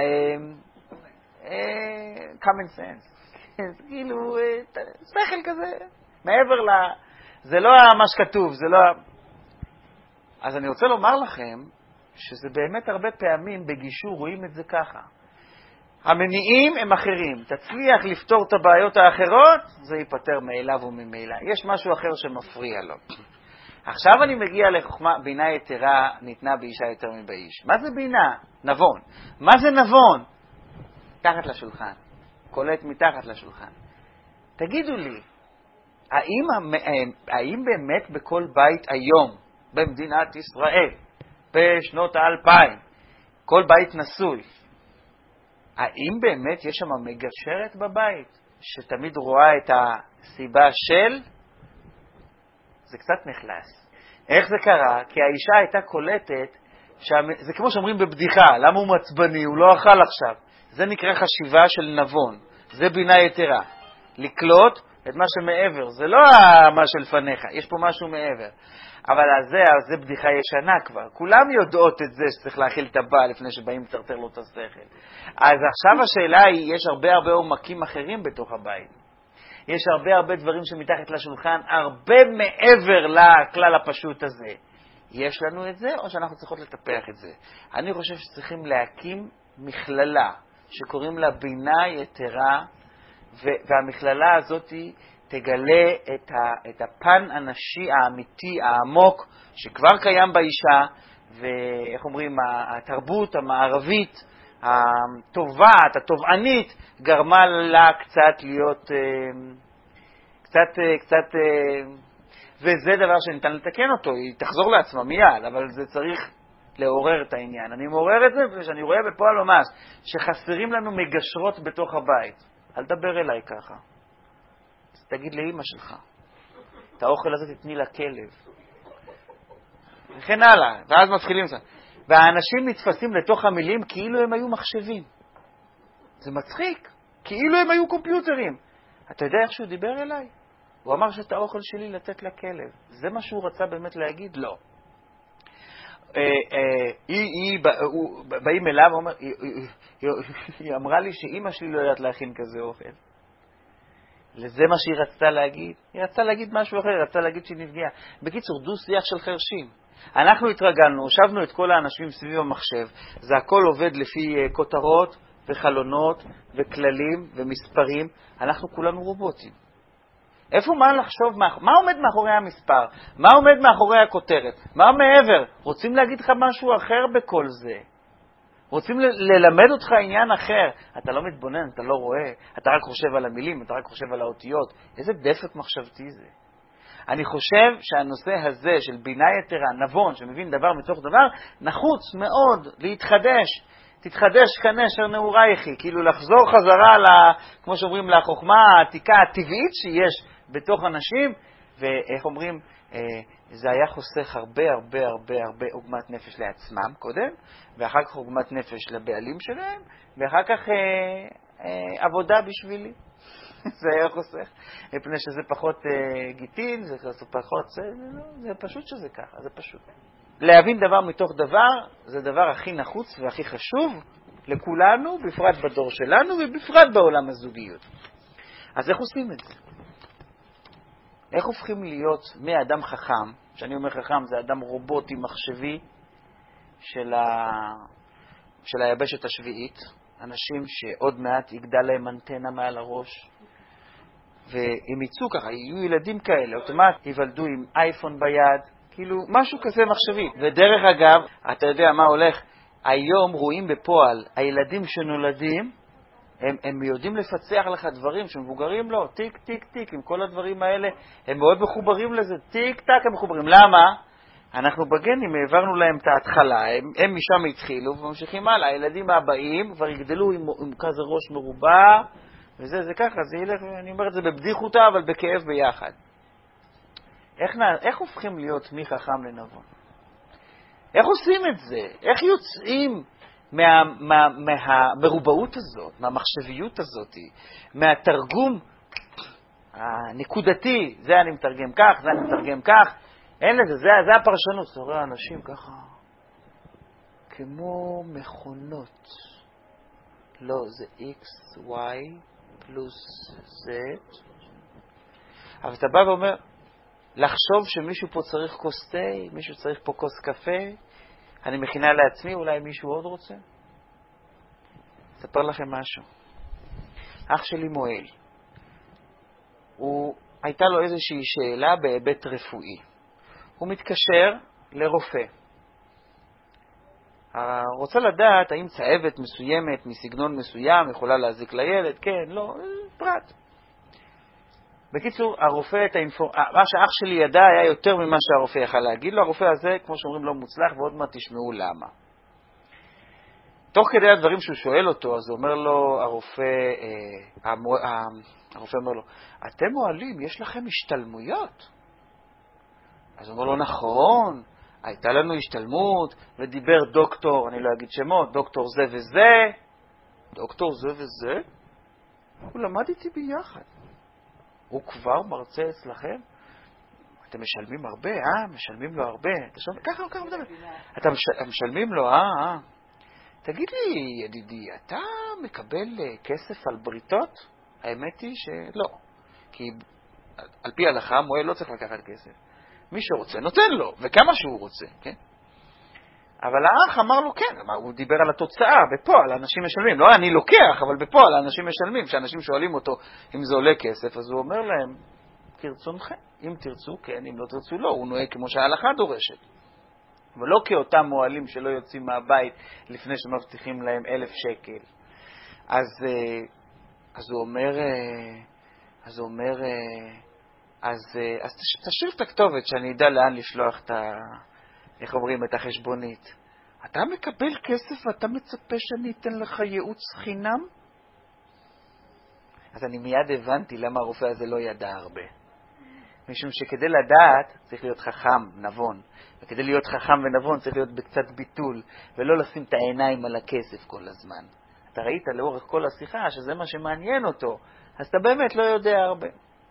common sense. כאילו, שכל כזה, מעבר זה לא מה שכתוב, זה לא... אז אני רוצה לומר לכם, שזה באמת הרבה פעמים בגישור רואים את זה ככה. המניעים הם אחרים. תצליח לפתור את הבעיות האחרות, זה ייפטר מאליו וממילא. יש משהו אחר שמפריע לו. עכשיו אני מגיע לחוכמה, בינה יתרה ניתנה באישה יותר מבאיש. מה זה בינה? נבון. מה זה נבון? מתחת לשולחן. קולט מתחת לשולחן. תגידו לי, האם באמת בכל בית היום, במדינת ישראל, בשנות 2000, כל בית נשוי, האם באמת יש שם מגשרת בבית, שתמיד רואה את הסיבה של? זה קצת נחלס. איך זה קרה? כי האישה הייתה קולטת, זה כמו שאומרים בבדיחה, למה הוא מצבני, הוא לא אכל עכשיו. זה נקרא חשיבה של נבון, זה בינה יתרה. לקלוט את מה שמעבר, זה לא מה שלפניך, יש פה משהו מעבר. אבל זה בדיחה ישנה כבר. כולם יודעות את זה שצריך להכיל את הבעל לפני שבאים לטרטר לו את השכל. אז עכשיו השאלה היא, יש הרבה עומקים אחרים בתוך הבית. יש הרבה דברים שמתחת לשולחן, הרבה מעבר לכלל הפשוט הזה. יש לנו את זה או שאנחנו צריכות לטפח את זה? אני חושב שצריכים להקים מכללה שקוראים לה בינה יתרה, והמכללה הזאת תגלה את הפן הנשי האמיתי, העמוק, שכבר קיים באישה, ואיך אומרים, התרבות המערבית, הטובעת, התובענית, גרמה לה קצת להיות, קצת, וזה דבר שניתן לתקן אותו, היא תחזור לעצמה מיד, אבל זה צריך לעורר את העניין. אני מעורר את זה, ושאני רואה בפועל ממש, שחסרים לנו מגשרות בתוך הבית. אל תדבר אליי ככה. אז תגיד לאמא שלך. את האוכל הזה תתני לכלב. וכן הלאה. ואז מתחילים זה. והאנשים נתפסים לתוך המילים כאילו הם היו מחשבים. זה מצחיק. כאילו הם היו קומפיוטרים. אתה יודע איך שהוא דיבר אליי? הוא אמר שאת האוכל שלי לתת לכלב. זה מה שהוא רצה באמת להגיד? לא. באים אליו, היא אמרה לי שאמא שלי לא יודעת להכין כזה אוכל. לזה מה שהיא רצתה להגיד? היא רצתה להגיד משהו אחר, היא רצתה להגיד שהיא נפגעה. בקיצור, דו שיח של חרשים. אנחנו התרגלנו, הושבנו את כל האנשים סביב המחשב, זה הכל עובד לפי כותרות וחלונות וכללים ומספרים, אנחנו כולנו רובוטים. איפה מה לחשוב, מה עומד מאחורי המספר? מה עומד מאחורי הכותרת? מה מעבר? רוצים להגיד לך משהו אחר בכל זה. רוצים ללמד אותך עניין אחר. אתה לא מתבונן, אתה לא רואה, אתה רק חושב על המילים, אתה רק חושב על האותיות. איזה דפק מחשבתי זה. אני חושב שהנושא הזה של בינה יתרה, נבון, שמבין דבר מתוך דבר, נחוץ מאוד להתחדש. תתחדש כנשר נעורייכי, כאילו לחזור חזרה, כמו שאומרים, לחוכמה העתיקה הטבעית שיש בתוך אנשים, ואיך אומרים, זה היה חוסך הרבה הרבה הרבה הרבה עוגמת נפש לעצמם קודם, ואחר כך עוגמת נפש לבעלים שלהם, ואחר כך עבודה בשבילי. זה היה חוסך, מפני שזה פחות גיטין, זה פחות, זה פשוט שזה ככה, זה פשוט. להבין דבר מתוך דבר, זה דבר הכי נחוץ והכי חשוב לכולנו, בפרט בדור שלנו ובפרט בעולם הזוגיות. אז איך עושים את זה? איך הופכים להיות מאדם חכם, שאני אומר חכם זה אדם רובוטי מחשבי של היבשת השביעית, אנשים שעוד מעט יגדל להם אנטנה מעל הראש, והם יצאו ככה, יהיו ילדים כאלה, אוטומט ייוולדו עם אייפון ביד, כאילו משהו כזה מחשבי. ודרך אגב, אתה יודע מה הולך, היום רואים בפועל, הילדים שנולדים, הם יודעים לפצח לך דברים שמבוגרים לא, טיק טיק טיק, עם כל הדברים האלה, הם מאוד מחוברים לזה, טיק טק הם מחוברים. למה? אנחנו בגנים העברנו להם את ההתחלה, הם משם התחילו וממשיכים הלאה, הילדים הבאים כבר יגדלו עם כזה ראש מרובע, וזה ככה, זה ילך, אני אומר את זה בבדיחותה, אבל בכאב ביחד. איך הופכים להיות מחכם לנבון? איך עושים את זה? איך יוצאים מהמרובעות הזאת, מהמחשביות הזאת, מהתרגום הנקודתי, זה אני מתרגם כך, זה אני מתרגם כך, אין לזה, זה הפרשנות. אתה רואה אנשים ככה, כמו מכונות. לא, זה X, Y, פלוס Z. אבל אתה בא ואומר, לחשוב שמישהו פה צריך כוס תה, מישהו צריך פה כוס קפה, אני מכינה לעצמי, אולי מישהו עוד רוצה? אספר לכם משהו. אח שלי מואל, הייתה לו איזושהי שאלה בהיבט רפואי. הוא מתקשר לרופא. רוצה לדעת האם צהבת מסוימת מסגנון מסוים יכולה להזיק לילד, כן, לא, פרט. בקיצור, הרופא מה שאח שלי ידע היה יותר ממה שהרופא יכל להגיד לו. הרופא הזה, כמו שאומרים, לא מוצלח, ועוד מעט תשמעו למה. תוך כדי הדברים שהוא שואל אותו, אז הוא אומר לו, הרופא אומר לו, אתם מועלים, יש לכם השתלמויות? אז הוא אומר לו, נכון, הייתה לנו השתלמות, ודיבר דוקטור, אני לא אגיד שמות, דוקטור זה וזה. דוקטור זה וזה? הוא למד איתי ביחד. הוא כבר מרצה אצלכם? אתם משלמים הרבה, משלמים לו הרבה. ככה, אתם משלמים לו, תגיד לי, ידידי, אתה מקבל כסף על בריתות? האמת היא שלא. כי על פי ההלכה, מועל לא צריך לקחת כסף. מי שרוצה נותן לו, וכמה שהוא רוצה, כן? אבל האח אמר לו כן, הוא דיבר על התוצאה, בפועל אנשים משלמים, לא אני לוקח, אבל בפועל אנשים משלמים, כשאנשים שואלים אותו אם זה עולה כסף, אז הוא אומר להם, כרצונכם, אם תרצו כן, אם לא תרצו לא, הוא נוהג כמו שההלכה דורשת. ולא כאותם מועלים שלא יוצאים מהבית לפני שמבטיחים להם 1,000 שקל. אז הוא אומר, אז תשאיר את הכתובת שאני אדע לאן לשלוח איך אומרים, את החשבונית. אתה מקבל כסף ואתה מצפה שאני אתן לך ייעוץ חינם? אז אני מיד הבנתי למה הרופא הזה לא ידע הרבה. משום שכדי לדעת צריך להיות חכם, נבון. וכדי להיות חכם ונבון צריך להיות בקצת ביטול, ולא לשים את העיניים על הכסף כל הזמן. אתה ראית לאורך כל השיחה שזה מה שמעניין אותו, אז אתה באמת לא יודע הרבה.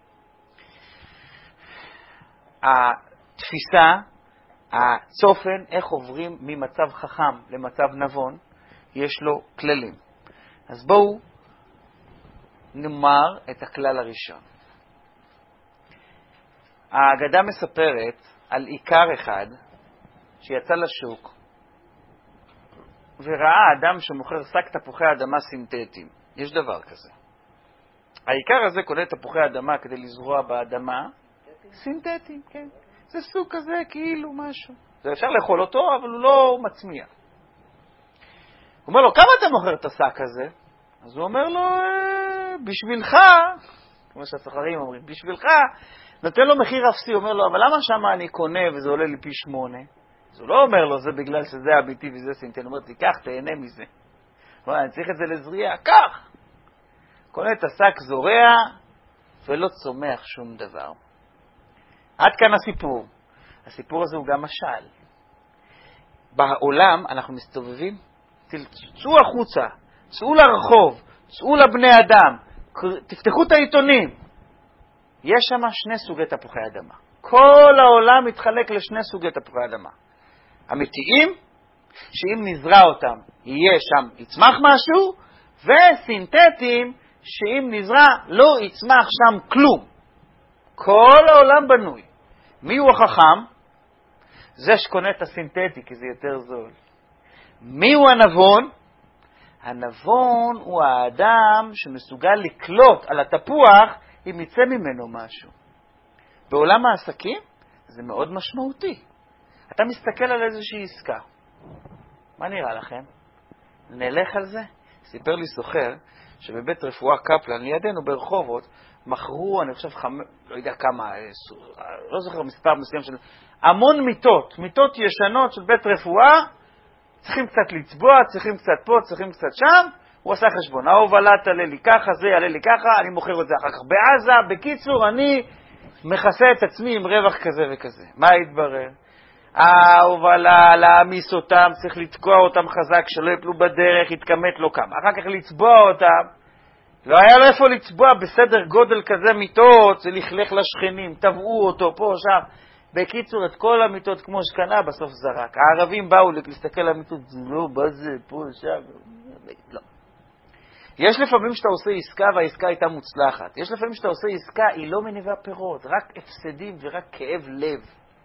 התפיסה, הצופן, איך עוברים ממצב חכם למצב נבון, יש לו כללים. אז בואו נאמר את הכלל הראשון. האגדה מספרת על עיקר אחד שיצא לשוק וראה אדם שמוכר שק תפוחי אדמה סינתטיים. יש דבר כזה. העיקר הזה קונה תפוחי אדמה כדי לזרוע באדמה סינתטיים, כן. זה סוג כזה כאילו משהו. זה אפשר לאכול אותו, אבל הוא לא מצמיע. הוא אומר לו, כמה אתה מוכר את השק הזה? אז הוא אומר לו, בשבילך כמו שהסוחרים אומרים, בשבילך, נותן לו מחיר אפסי, אומר לו, אבל למה שמה אני קונה וזה עולה לי פי 8? אז הוא לא אומר לו, זה בגלל שזה אמיתי וזה סינטטי, הוא אומר, תיקח, תהנה מזה. אני צריך את זה לזריעה, כך. קונה את השק זורע ולא צומח שום דבר. עד כאן הסיפור. הסיפור הזה הוא גם משל. בעולם אנחנו מסתובבים, צאו החוצה, צאו לרחוב, צאו לבני אדם, תפתחו את העיתונים. יש שם שני סוגי תפוחי אדמה. כל העולם מתחלק לשני סוגי תפוחי אדמה. אמיתיים, שאם נזרע אותם יהיה שם יצמח משהו, וסינתטיים, שאם נזרע לא יצמח שם כלום. כל העולם בנוי. מי הוא החכם? זה שקונה את הסינתטי, כי זה יותר זול. מי הוא הנבון? הנבון הוא האדם שמסוגל לקלוט על התפוח אם יצא ממנו משהו. בעולם העסקים זה מאוד משמעותי. אתה מסתכל על איזושהי עסקה. מה נראה לכם? נלך על זה? סיפר לי סוחר שבבית רפואה קפלן לידינו ברחובות מכרו, אני חושב, לא יודע כמה, לא זוכר מספר מסוים של המון מיטות ישנות של בית רפואה, צריכים קצת לצבוע, צריכים קצת פה, צריכים קצת שם. הוא עשה חשבון, ההובלה תעלה לי ככה, זה יעלה לי ככה, אני מוכר את זה אחר כך בעזה. בקיצור, אני מכסה את עצמי עם רווח כזה וכזה. מה התברר? ההובלה, להעמיס אותם, צריך לתקוע אותם חזק, שלא יפלו בדרך, יתכמת לו כמה. אחר כך לצבוע אותם. לא היה לו איפה לצבוע בסדר גודל כזה מיטות, זה לכלך לשכנים, טבעו אותו פה, שם. בקיצור, את כל המיטות כמו שקנה, בסוף זרק. הערבים באו להסתכל על המיטות, זה לא, בזה, פה, שם. לא. יש לפעמים שאתה עושה עסקה והעסקה הייתה מוצלחת. יש לפעמים שאתה עושה עסקה, היא לא מניבה פירות, רק הפסדים ורק כאב לב.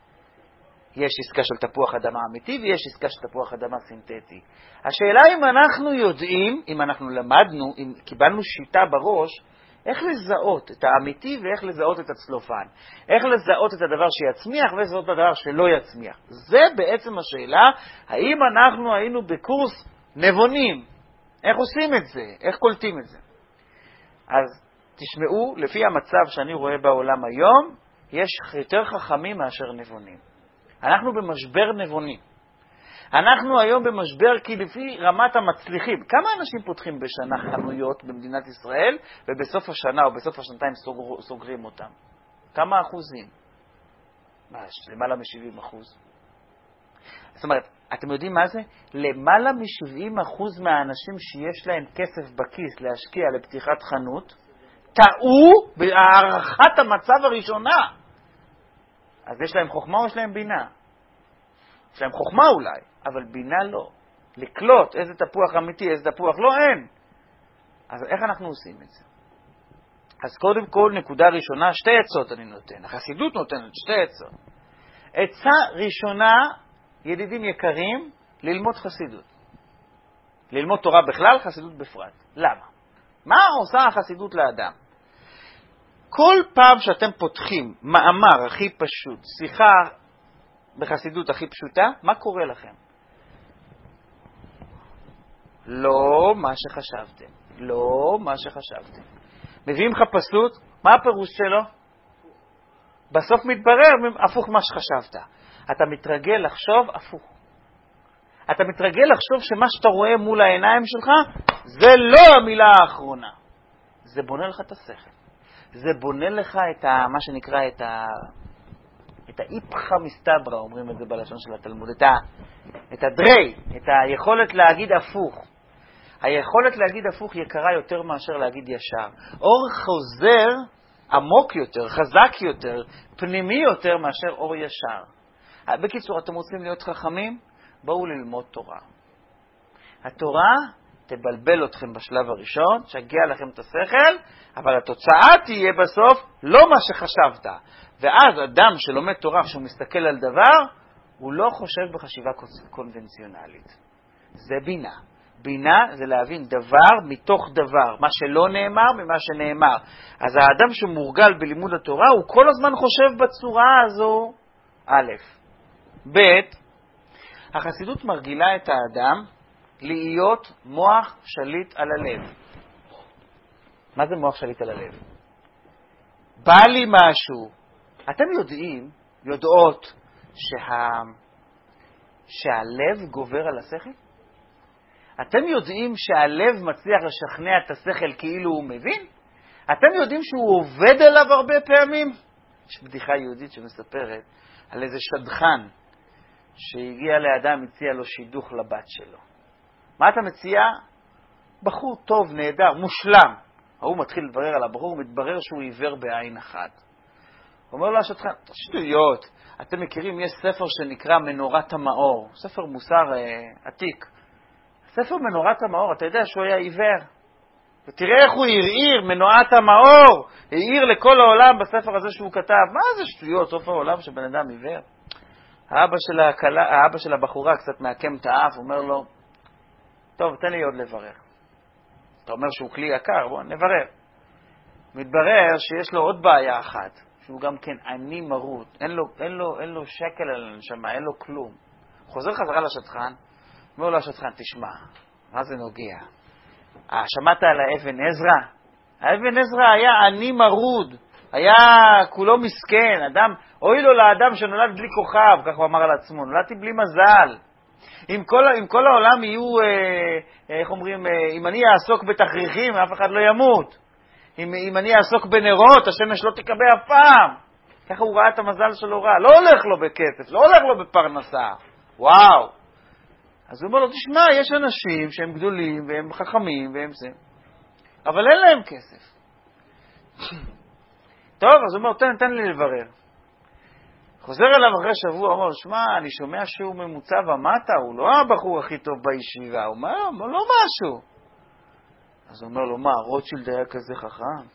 יש עסקה של תפוח אדמה אמיתי ויש עסקה של תפוח אדמה סינתטי. השאלה אם אנחנו יודעים, אם אנחנו למדנו, אם קיבלנו שיטה בראש, איך לזהות את האמיתי ואיך לזהות את הצלופן. איך לזהות את הדבר שיצמיח ואיך לזהות את הדבר שלא יצמיח. זה בעצם השאלה, האם אנחנו היינו בקורס נבונים. איך עושים את זה? איך קולטים את זה? אז תשמעו, לפי המצב שאני רואה בעולם היום, יש יותר חכמים מאשר נבונים. אנחנו במשבר נבוני. אנחנו היום במשבר כי לפי רמת המצליחים. כמה אנשים פותחים בשנה חנויות במדינת ישראל, ובסוף השנה או בסוף השנתיים סוגרים אותם? כמה אחוזים? למעלה מ-70%. זאת אומרת, אתם יודעים מה זה? למעלה מ-70% מהאנשים שיש להם כסף בכיס להשקיע לפתיחת חנות, טעו בהערכת המצב הראשונה. אז יש להם חוכמה או יש להם בינה? יש להם חוכמה אולי, אבל בינה לא. לקלוט איזה תפוח אמיתי, איזה תפוח לא, אין. אז איך אנחנו עושים את זה? אז קודם כל, נקודה ראשונה, שתי עצות אני נותן. החסידות נותנת שתי עצות. עצה ראשונה, ידידים יקרים, ללמוד חסידות. ללמוד תורה בכלל, חסידות בפרט. למה? מה עושה החסידות לאדם? כל פעם שאתם פותחים מאמר הכי פשוט, שיחה בחסידות הכי פשוטה, מה קורה לכם? לא מה שחשבתם. לא מה שחשבתם. מביאים לך פסוק, מה הפירוש שלו? בסוף מתברר הפוך מה שחשבת. אתה מתרגל לחשוב הפוך. אתה מתרגל לחשוב שמה שאתה רואה מול העיניים שלך, זה לא המילה האחרונה. זה בונה לך את השכל. זה בונה לך את מה שנקרא את האיפכה מסתברא, אומרים את זה בלשון של התלמוד, את הדרי, את היכולת להגיד הפוך. היכולת להגיד הפוך יקרה יותר מאשר להגיד ישר. אור חוזר עמוק יותר, חזק יותר, פנימי יותר מאשר אור ישר. בקיצור, אתם רוצים להיות חכמים? בואו ללמוד תורה. התורה תבלבל אתכם בשלב הראשון, תשגע לכם את השכל, אבל התוצאה תהיה בסוף לא מה שחשבת. ואז אדם שלומד תורה, כשהוא מסתכל על דבר, הוא לא חושב בחשיבה קונבנציונלית. זה בינה. בינה זה להבין דבר מתוך דבר, מה שלא נאמר ממה שנאמר. אז האדם שמורגל בלימוד התורה, הוא כל הזמן חושב בצורה הזו. א', ב', החסידות מרגילה את האדם להיות מוח שליט על הלב. מה זה מוח שליט על הלב? בא לי משהו. אתם יודעות שהלב גובר על השכל? אתם יודעים שהלב מצליח לשכנע את השכל כאילו הוא מבין? אתם יודעים שהוא עובד עליו הרבה פעמים? יש בדיחה יהודית שמספרת על איזה שדכן שהגיע לאדם, הציע לו שידוך לבת שלו. מה אתה מציע? בחור טוב, נהדר, מושלם. הוא מתחיל לדבר על הבחור, מתברר שהוא עיוור בעין אחת. הוא אומר לו השדכן, שטויות, אתם מכירים, יש ספר שנקרא מנורת המאור, ספר מוסר עתיק. ספר מנורת המאור, אתה יודע שהוא היה עיוור. ותראה איך הוא הרעיר, מנורת המאור, העיר לכל העולם בספר הזה שהוא כתב. מה זה שטויות, סוף העולם שבן אדם עיוור? האבא של הבחורה קצת מעקם את האף, אומר לו, טוב, תן לי עוד לברר. אתה אומר שהוא כלי יקר, בוא נברר. מתברר שיש לו עוד בעיה אחת, שהוא גם כן עני מרות, אין לו שקל על הנשמה, אין לו כלום. חוזר חזרה לשדכן, אומר לו השדכן, תשמע, מה זה נוגע? שמעת על האבן עזרא? האבן עזרא היה עני מרוד, היה כולו מסכן, אדם, אוי לו לאדם שנולד בלי כוכב, כך הוא אמר על עצמו, נולדתי בלי מזל. אם כל העולם יהיו, איך אומרים, אם אני אעסוק בתכריכים, אף אחד לא ימות. אם אני אעסוק בנרות, השמש לא תקבל אף פעם. ככה הוא ראה את המזל שלו רע. לא הולך לו בכסף, לא הולך לו בפרנסה. וואו. אז הוא אומר לו, תשמע, יש אנשים שהם גדולים והם חכמים והם זה, אבל אין להם כסף. טוב, אז הוא אומר, תן לי לברר. חוזר אליו אחרי שבוע, הוא אומר, שמע, אני שומע שהוא ממוצע ומטה, הוא לא הבחור הכי טוב בישיבה, הוא אומר, לא משהו. אז הוא אומר לו, מה, רוטשילד היה כזה חכם?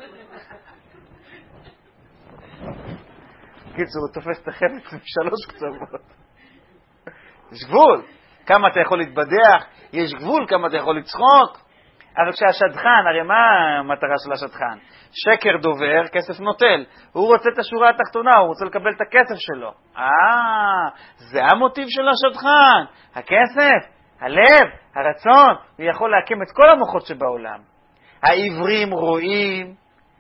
קיצור, הוא תופס את החלץ בשלוש קצוות. יש גבול. כמה אתה יכול להתבדח, יש גבול, כמה אתה יכול לצחוק. אבל כשהשדכן, הרי מה המטרה של השדכן? שקר דובר, כסף נוטל. הוא רוצה את השורה התחתונה, הוא רוצה לקבל את הכסף שלו. זה המוטיב של השדכן. הכסף, הלב, הרצון. הוא יכול להקים את כל המוחות שבעולם. העברים רואים,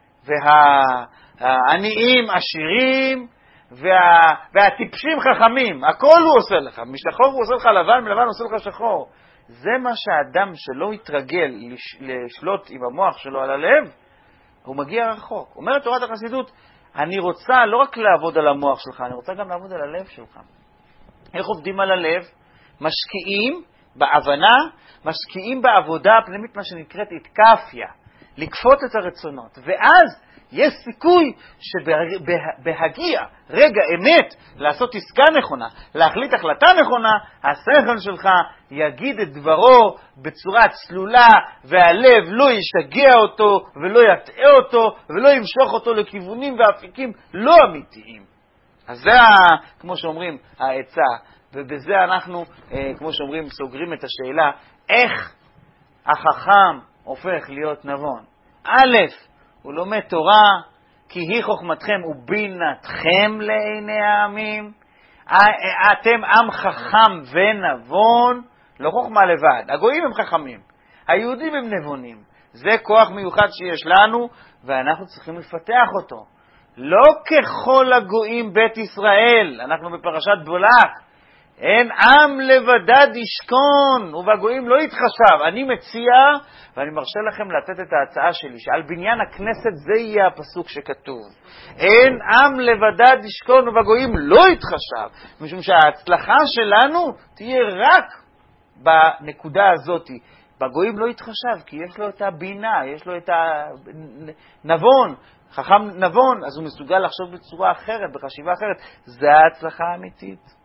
והעניים עשירים, והטיפשים חכמים. הכל הוא עושה לך. משחור הוא עושה לך לבן, מלבן הוא עושה לך שחור. זה מה שהאדם שלא יתרגל לשלוט עם המוח שלו על הלב, הוא מגיע רחוק. אומרת תורת החסידות, אני רוצה לא רק לעבוד על המוח שלך, אני רוצה גם לעבוד על הלב שלך. איך עובדים על הלב? משקיעים בהבנה, משקיעים בעבודה הפנימית, מה שנקראת התקפיה, לקפות את הרצונות. ואז יש סיכוי שבהגיע רגע אמת לעשות עסקה נכונה, להחליט החלטה נכונה, השכל שלך יגיד את דברו בצורה צלולה, והלב לא ישגע אותו ולא יטעה אותו ולא ימשוך אותו לכיוונים ואפיקים לא אמיתיים. אז זה, כמו שאומרים, העצה. ובזה אנחנו, כמו שאומרים, סוגרים את השאלה, איך החכם הופך להיות נבון. א', הוא לומד תורה, כי היא חוכמתכם ובינתכם לעיני העמים. אתם עם חכם ונבון, לא חוכמה לבד. הגויים הם חכמים, היהודים הם נבונים. זה כוח מיוחד שיש לנו, ואנחנו צריכים לפתח אותו. לא ככל הגויים בית ישראל, אנחנו בפרשת בולק. אין עם לבדד ישכון, ובגויים לא יתחשב. אני מציע, ואני מרשה לכם לתת את ההצעה שלי, שעל בניין הכנסת זה יהיה הפסוק שכתוב. אין עם לבדד ישכון, ובגויים לא יתחשב. משום שההצלחה שלנו תהיה רק בנקודה הזאת. בגויים לא יתחשב, כי יש לו את הבינה, יש לו את הנבון, חכם נבון, אז הוא מסוגל לחשוב בצורה אחרת, בחשיבה אחרת. זה ההצלחה האמיתית.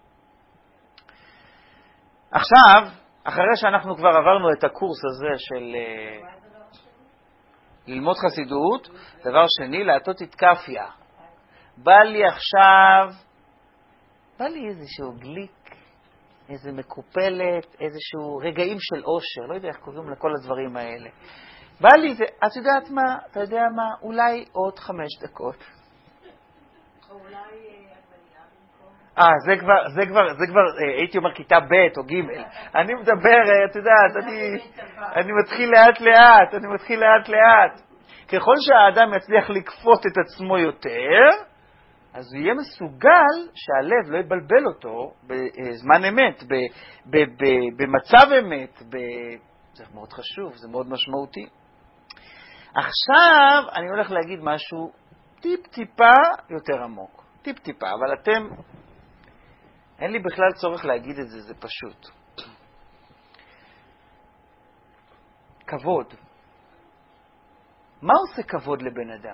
עכשיו, אחרי שאנחנו כבר עברנו את הקורס הזה של ללמוד חסידות, דבר שני, לעשות התקפיה. בא לי איזשהו גליק, איזו מקופלת, איזשהו רגעים של אושר, לא יודע איך קוראים לכל הדברים האלה. בא לי, אתה יודע מה, אולי עוד 5 דקות. או אולי... זה כבר, הייתי אומר כיתה ב' או ג'. אני מדבר, אתה יודעת, אני מתחיל לאט לאט. ככל שהאדם יצליח לקפות את עצמו יותר, אז הוא יהיה מסוגל שהלב לא יבלבל אותו בזמן אמת, במצב אמת, זה מאוד חשוב, זה מאוד משמעותי. עכשיו אני הולך להגיד משהו טיפה יותר עמוק. טיפה, אבל אין לי בכלל צורך להגיד את זה, זה פשוט. כבוד. מה עושה כבוד לבן אדם?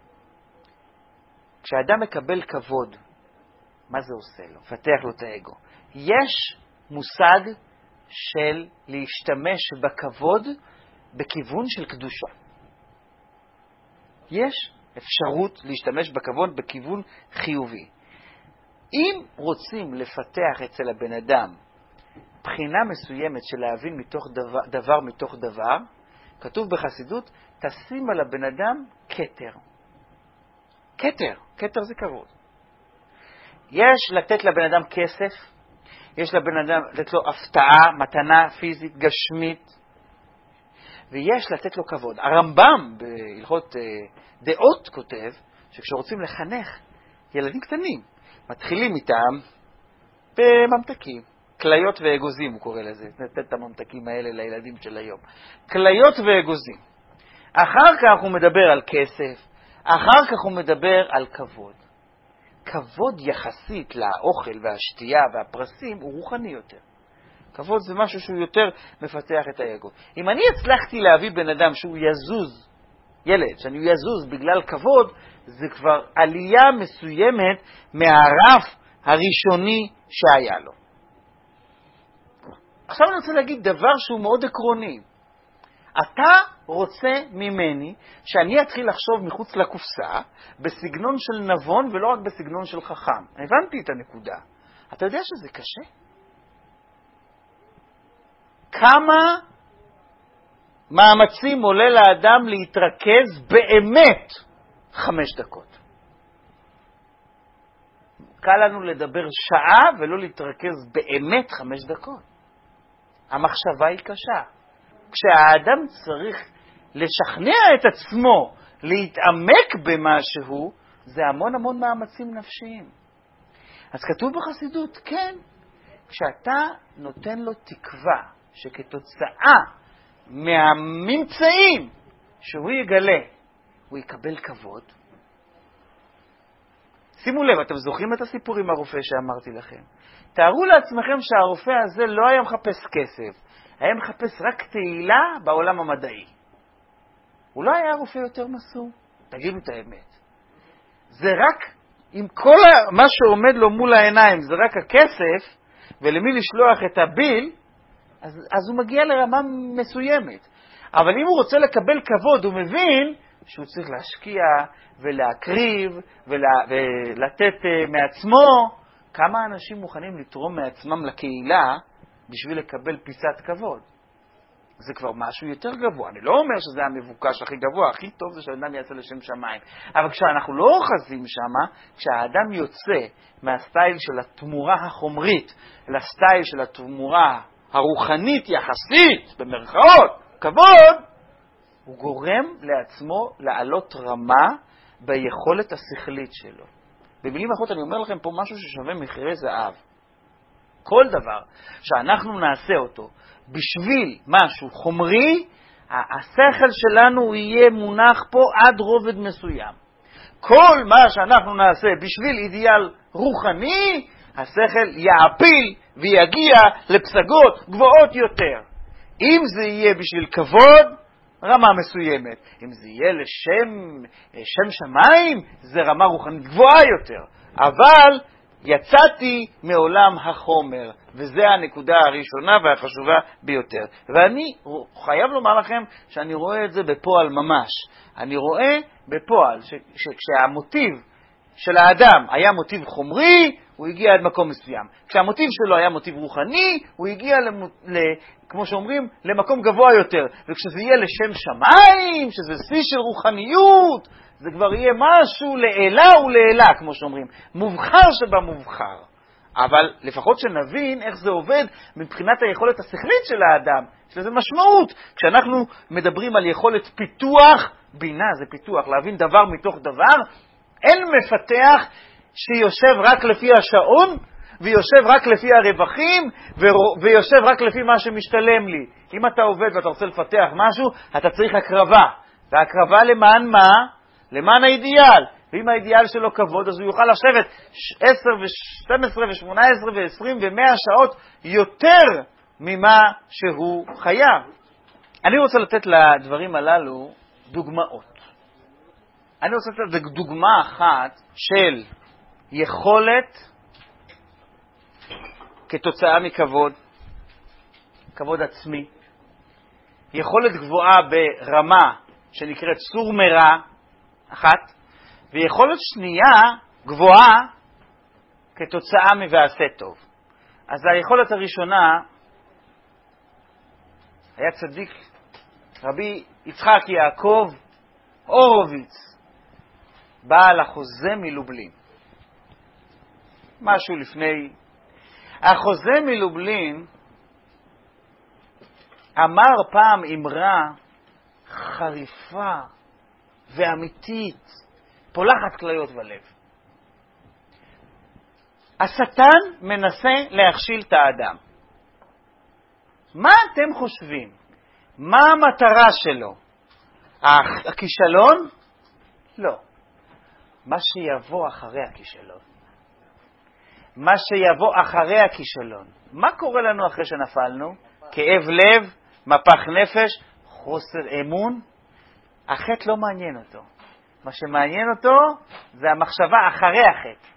כשאדם מקבל כבוד, מה זה עושה לו? פתח לו את האגו. יש מושג של להשתמש בכבוד בכיוון של קדושה. יש אפשרות להשתמש בכבוד בכיוון חיובי. אם רוצים לפתח אצל הבן אדם בחינה מסוימת של להבין דבר מתוך דבר, כתוב בחסידות, תשים על הבן אדם כתר. כתר זה כבוד. יש לתת לבן אדם כסף, יש לבן אדם לתת לו הפתעה, מתנה פיזית, גשמית, ויש לתת לו כבוד. הרמב"ם בהלכות דעות כותב שכשרוצים לחנך ילדים קטנים, מתחילים איתם בממתקים, כליות ואגוזים הוא קורא לזה, נתת את הממתקים האלה לילדים של היום. כליות ואגוזים. אחר כך הוא מדבר על כסף, אחר כך הוא מדבר על כבוד. כבוד יחסית לאוכל והשתייה והפרסים הוא רוחני יותר. כבוד זה משהו שהוא יותר מפתח את האגו. אם אני הצלחתי להביא בן אדם שהוא יזוז, ילד, שאני יזוז בגלל כבוד, זה כבר עלייה מסוימת מהרף הראשוני שהיה לו. עכשיו אני רוצה להגיד דבר שהוא מאוד עקרוני. אתה רוצה ממני שאני אתחיל לחשוב מחוץ לקופסה בסגנון של נבון ולא רק בסגנון של חכם. הבנתי את הנקודה. אתה יודע שזה קשה? כמה מאמצים עולה לאדם להתרכז באמת 5 דקות. קל לנו לדבר שעה ולא להתרכז באמת 5 דקות. המחשבה היא קשה. כשהאדם צריך לשכנע את עצמו להתעמק במשהו, זה המון מאמצים נפשיים. אז כתוב בחסידות, כן, כשאתה נותן לו תקווה שכתוצאה מהממצאים שהוא יגלה, הוא יקבל כבוד. שימו לב, אתם זוכרים את הסיפור עם הרופא שאמרתי לכם? תארו לעצמכם שהרופא הזה לא היה מחפש כסף, היה מחפש רק תהילה בעולם המדעי. הוא לא היה רופא יותר מסור. תגידו את האמת. זה רק, עם כל מה שעומד לו מול העיניים, זה רק הכסף, ולמי לשלוח את הביל, אז הוא מגיע לרמה מסוימת. אבל אם הוא רוצה לקבל כבוד, הוא מבין שהוא צריך להשקיע ולהקריב ולתת מעצמו. כמה אנשים מוכנים לתרום מעצמם לקהילה בשביל לקבל פיסת כבוד? זה כבר משהו יותר גבוה. אני לא אומר שזה המבוקש הכי גבוה, הכי טוב זה שהאדם יעשה לשם שמיים. אבל כשאנחנו לא אוחזים שמה, כשהאדם יוצא מהסטייל של התמורה החומרית לסטייל של התמורה הרוחנית יחסית, במרכאות, כבוד, הוא גורם לעצמו לעלות רמה ביכולת השכלית שלו. במילים אחרות אני אומר לכם פה משהו ששווה מחירי זהב. כל דבר שאנחנו נעשה אותו בשביל משהו חומרי, השכל שלנו יהיה מונח פה עד רובד מסוים. כל מה שאנחנו נעשה בשביל אידיאל רוחני, השכל יעפיל ויגיע לפסגות גבוהות יותר. אם זה יהיה בשביל כבוד, רמה מסוימת. אם זה יהיה לשם שמיים, זה רמה רוחנית גבוהה יותר. אבל יצאתי מעולם החומר, וזה הנקודה הראשונה והחשובה ביותר. ואני חייב לומר לכם שאני רואה את זה בפועל ממש. אני רואה בפועל שכשהמוטיב של האדם היה מוטיב חומרי, הוא הגיע עד מקום מסוים. כשהמוטיב שלו היה מוטיב רוחני, הוא הגיע, כמו שאומרים, למקום גבוה יותר. וכשזה יהיה לשם שמיים, שזה שיא של רוחניות, זה כבר יהיה משהו לעילה ולעילה, כמו שאומרים. מובחר שבמובחר. אבל לפחות שנבין איך זה עובד מבחינת היכולת השכלית של האדם. יש לזה משמעות. כשאנחנו מדברים על יכולת פיתוח בינה זה פיתוח, להבין דבר מתוך דבר. אין מפתח שיושב רק לפי השעון, ויושב רק לפי הרווחים, ויושב רק לפי מה שמשתלם לי. אם אתה עובד ואתה רוצה לפתח משהו, אתה צריך הקרבה. והקרבה למען מה? למען האידיאל. ואם האידיאל שלו כבוד, אז הוא יוכל לשבת 10 ו-12 ו-18 ו-20 ו-100 שעות יותר ממה שהוא חייב. אני רוצה לתת לדברים הללו דוגמאות. אני רוצה לתת דוגמה אחת של יכולת כתוצאה מכבוד, כבוד עצמי, יכולת גבוהה ברמה שנקראת סור מרע, אחת, ויכולת שנייה גבוהה כתוצאה מבעשה טוב. אז היכולת הראשונה, היה צדיק רבי יצחק יעקב הורוביץ, בעל החוזה מלובלין. משהו לפני. החוזה מלובלין אמר פעם אמרה חריפה ואמיתית, פולחת כליות ולב. השטן מנסה להכשיל את האדם. מה אתם חושבים? מה המטרה שלו? הכישלון? לא. מה שיבוא אחרי הכישלון. מה שיבוא אחרי הכישלון. מה קורה לנו אחרי שנפלנו? כאב לב, מפח נפש, חוסר אמון. החטא לא מעניין אותו. מה שמעניין אותו זה המחשבה אחרי החטא.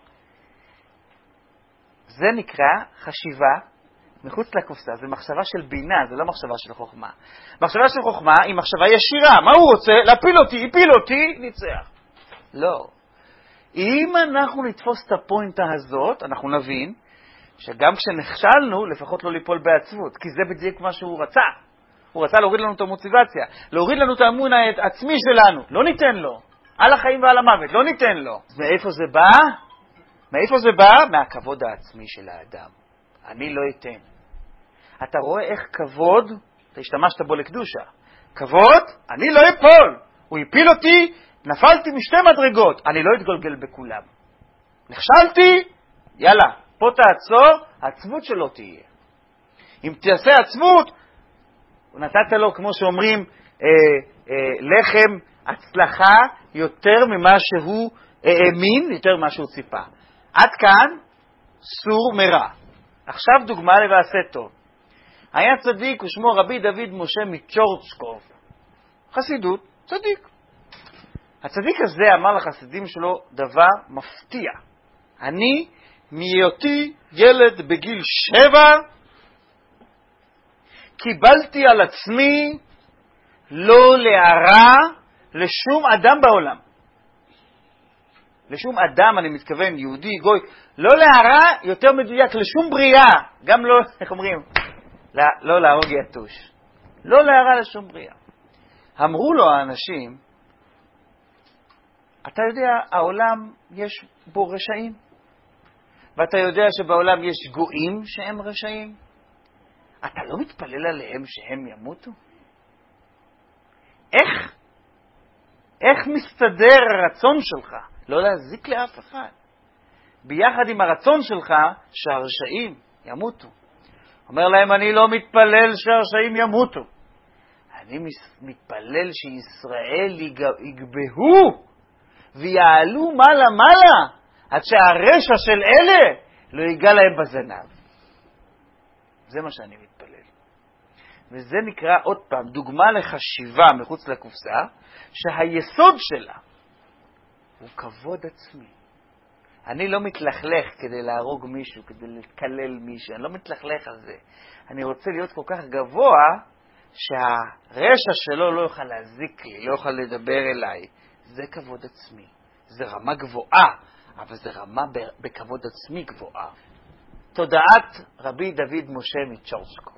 זה נקרא חשיבה מחוץ לקופסה. זה מחשבה של בינה, זה לא מחשבה של חוכמה. מחשבה של חוכמה היא מחשבה ישירה. מה הוא רוצה? להפיל אותי, הפיל אותי, ניצח. לא. אם אנחנו נתפוס את הפוינטה הזאת, אנחנו נבין שגם כשנכשלנו, לפחות לא ליפול בעצבות, כי זה בדיוק מה שהוא רצה. הוא רצה להוריד לנו את המוטיבציה, להוריד לנו את האמון העצמי שלנו. לא ניתן לו. על החיים ועל המוות, לא ניתן לו. מאיפה זה בא? מאיפה זה בא? מהכבוד העצמי של האדם. אני לא אתן. אתה רואה איך כבוד, אתה השתמשת בו לקדושה. כבוד, אני לא אפול. הוא הפיל אותי, נפלתי משתי מדרגות. אני לא אתגולגל בכולם. נכשלתי, יאללה, פה תעצור, העצבות שלו תהיה. אם תעשה עצבות, נתת לו, כמו שאומרים, לחם הצלחה יותר ממה שהוא האמין, יותר ממה שהוא ציפה. עד כאן, סור מרע. עכשיו דוגמה לבעשה טוב. היה צדיק ושמו רבי דוד משה מצ'ורצ'קוב. חסידות, צדיק. הצדיק הזה אמר לחסידים שלו דבר מפתיע. אני, מהיותי ילד בגיל 7, קיבלתי על עצמי לא להרע לשום אדם בעולם. לשום אדם, אני מתכוון, יהודי, גוי, לא להרע, יותר מדויק, לשום בריאה. גם לא, איך אומרים? לא להרוג יתוש. לא להרע לשום בריאה. אמרו לו האנשים, אתה יודע, העולם יש בו רשעים. ואתה יודע שבעולם יש גויים שהם רשעים. אתה לא מתפלל עליהם שהם ימותו? איך מסתדר הרצון שלך לא להזיק לאף אחד? ביחד עם הרצון שלך שהרשעים ימותו. אומר להם, אני לא מתפלל שהרשעים ימותו. אני מתפלל שישראל יגבהו ויעלו מעלה מעלה עד שהרשע של אלה לא ייגע להם בזנב. זה מה שאני מתפלל. וזה נקרא עוד פעם דוגמה לחשיבה מחוץ לקופסה, שהיסוד שלה הוא כבוד עצמי. אני לא מתלכלך כדי להרוג מישהו, כדי לקלל מישהו, אני לא מתלכלך על זה. אני רוצה להיות כל כך גבוה שהרשע שלו לא יוכל להזיק לי, לא יוכל לדבר אליי. זה כבוד עצמי. זה רמה גבוהה, אבל זה רמה בכבוד עצמי גבוהה. תודעת רבי דוד משה מצ'ורצ'קוב.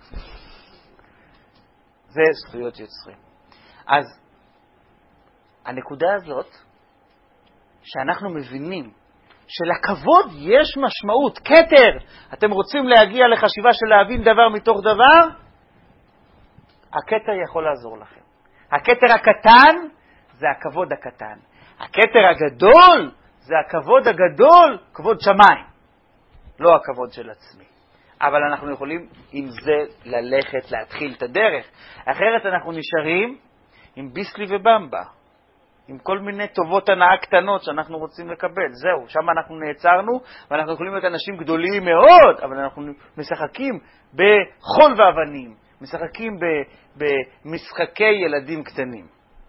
זה זכויות יוצרים. אז הנקודה הזאת, שאנחנו מבינים שלכבוד יש משמעות, כתר. אתם רוצים להגיע לחשיבה של להבין דבר מתוך דבר? הכתר יכול לעזור לכם. הכתר הקטן זה הכבוד הקטן. הכתר הגדול זה הכבוד הגדול, כבוד שמיים, לא הכבוד של עצמי. אבל אנחנו יכולים עם זה ללכת, להתחיל את הדרך. אחרת אנחנו נשארים עם ביסלי ובמבה, עם כל מיני טובות הנאה קטנות שאנחנו רוצים לקבל. זהו, שם אנחנו נעצרנו, ואנחנו יכולים להיות אנשים גדולים מאוד, אבל אנחנו משחקים בחול ואבנים, משחקים במשחקי ילדים קטנים.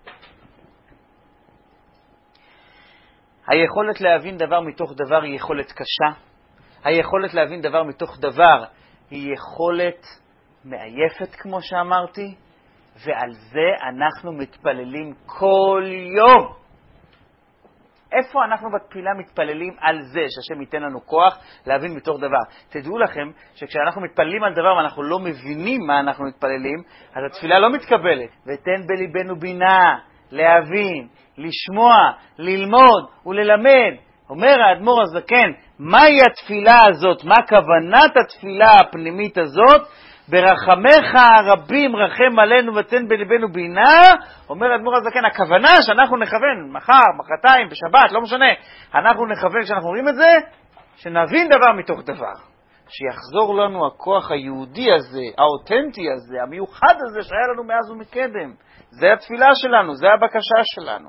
היכולת להבין דבר מתוך דבר היא יכולת קשה. היכולת להבין דבר מתוך דבר היא יכולת מעייפת, כמו שאמרתי, ועל זה אנחנו מתפללים כל יום. איפה אנחנו בתפילה מתפללים על זה שהשם ייתן לנו כוח להבין מתוך דבר? תדעו לכם שכשאנחנו מתפללים על דבר ואנחנו לא מבינים מה אנחנו מתפללים, אז התפילה לא מתקבלת. ותן בליבנו בינה, להבין, לשמוע, ללמוד וללמד. אומר האדמו"ר הזקן, מהי התפילה הזאת? מה כוונת התפילה הפנימית הזאת? ברחמך הרבים רחם עלינו ותן בליבנו בינה. אומר האדמו"ר הזקן, הכוונה שאנחנו נכוון מחר, מחרתיים, בשבת, לא משנה, אנחנו נכוון כשאנחנו אומרים את זה, שנבין דבר מתוך דבר, שיחזור לנו הכוח היהודי הזה, האותנטי הזה, המיוחד הזה שהיה לנו מאז ומקדם. זה התפילה שלנו, זה הבקשה שלנו.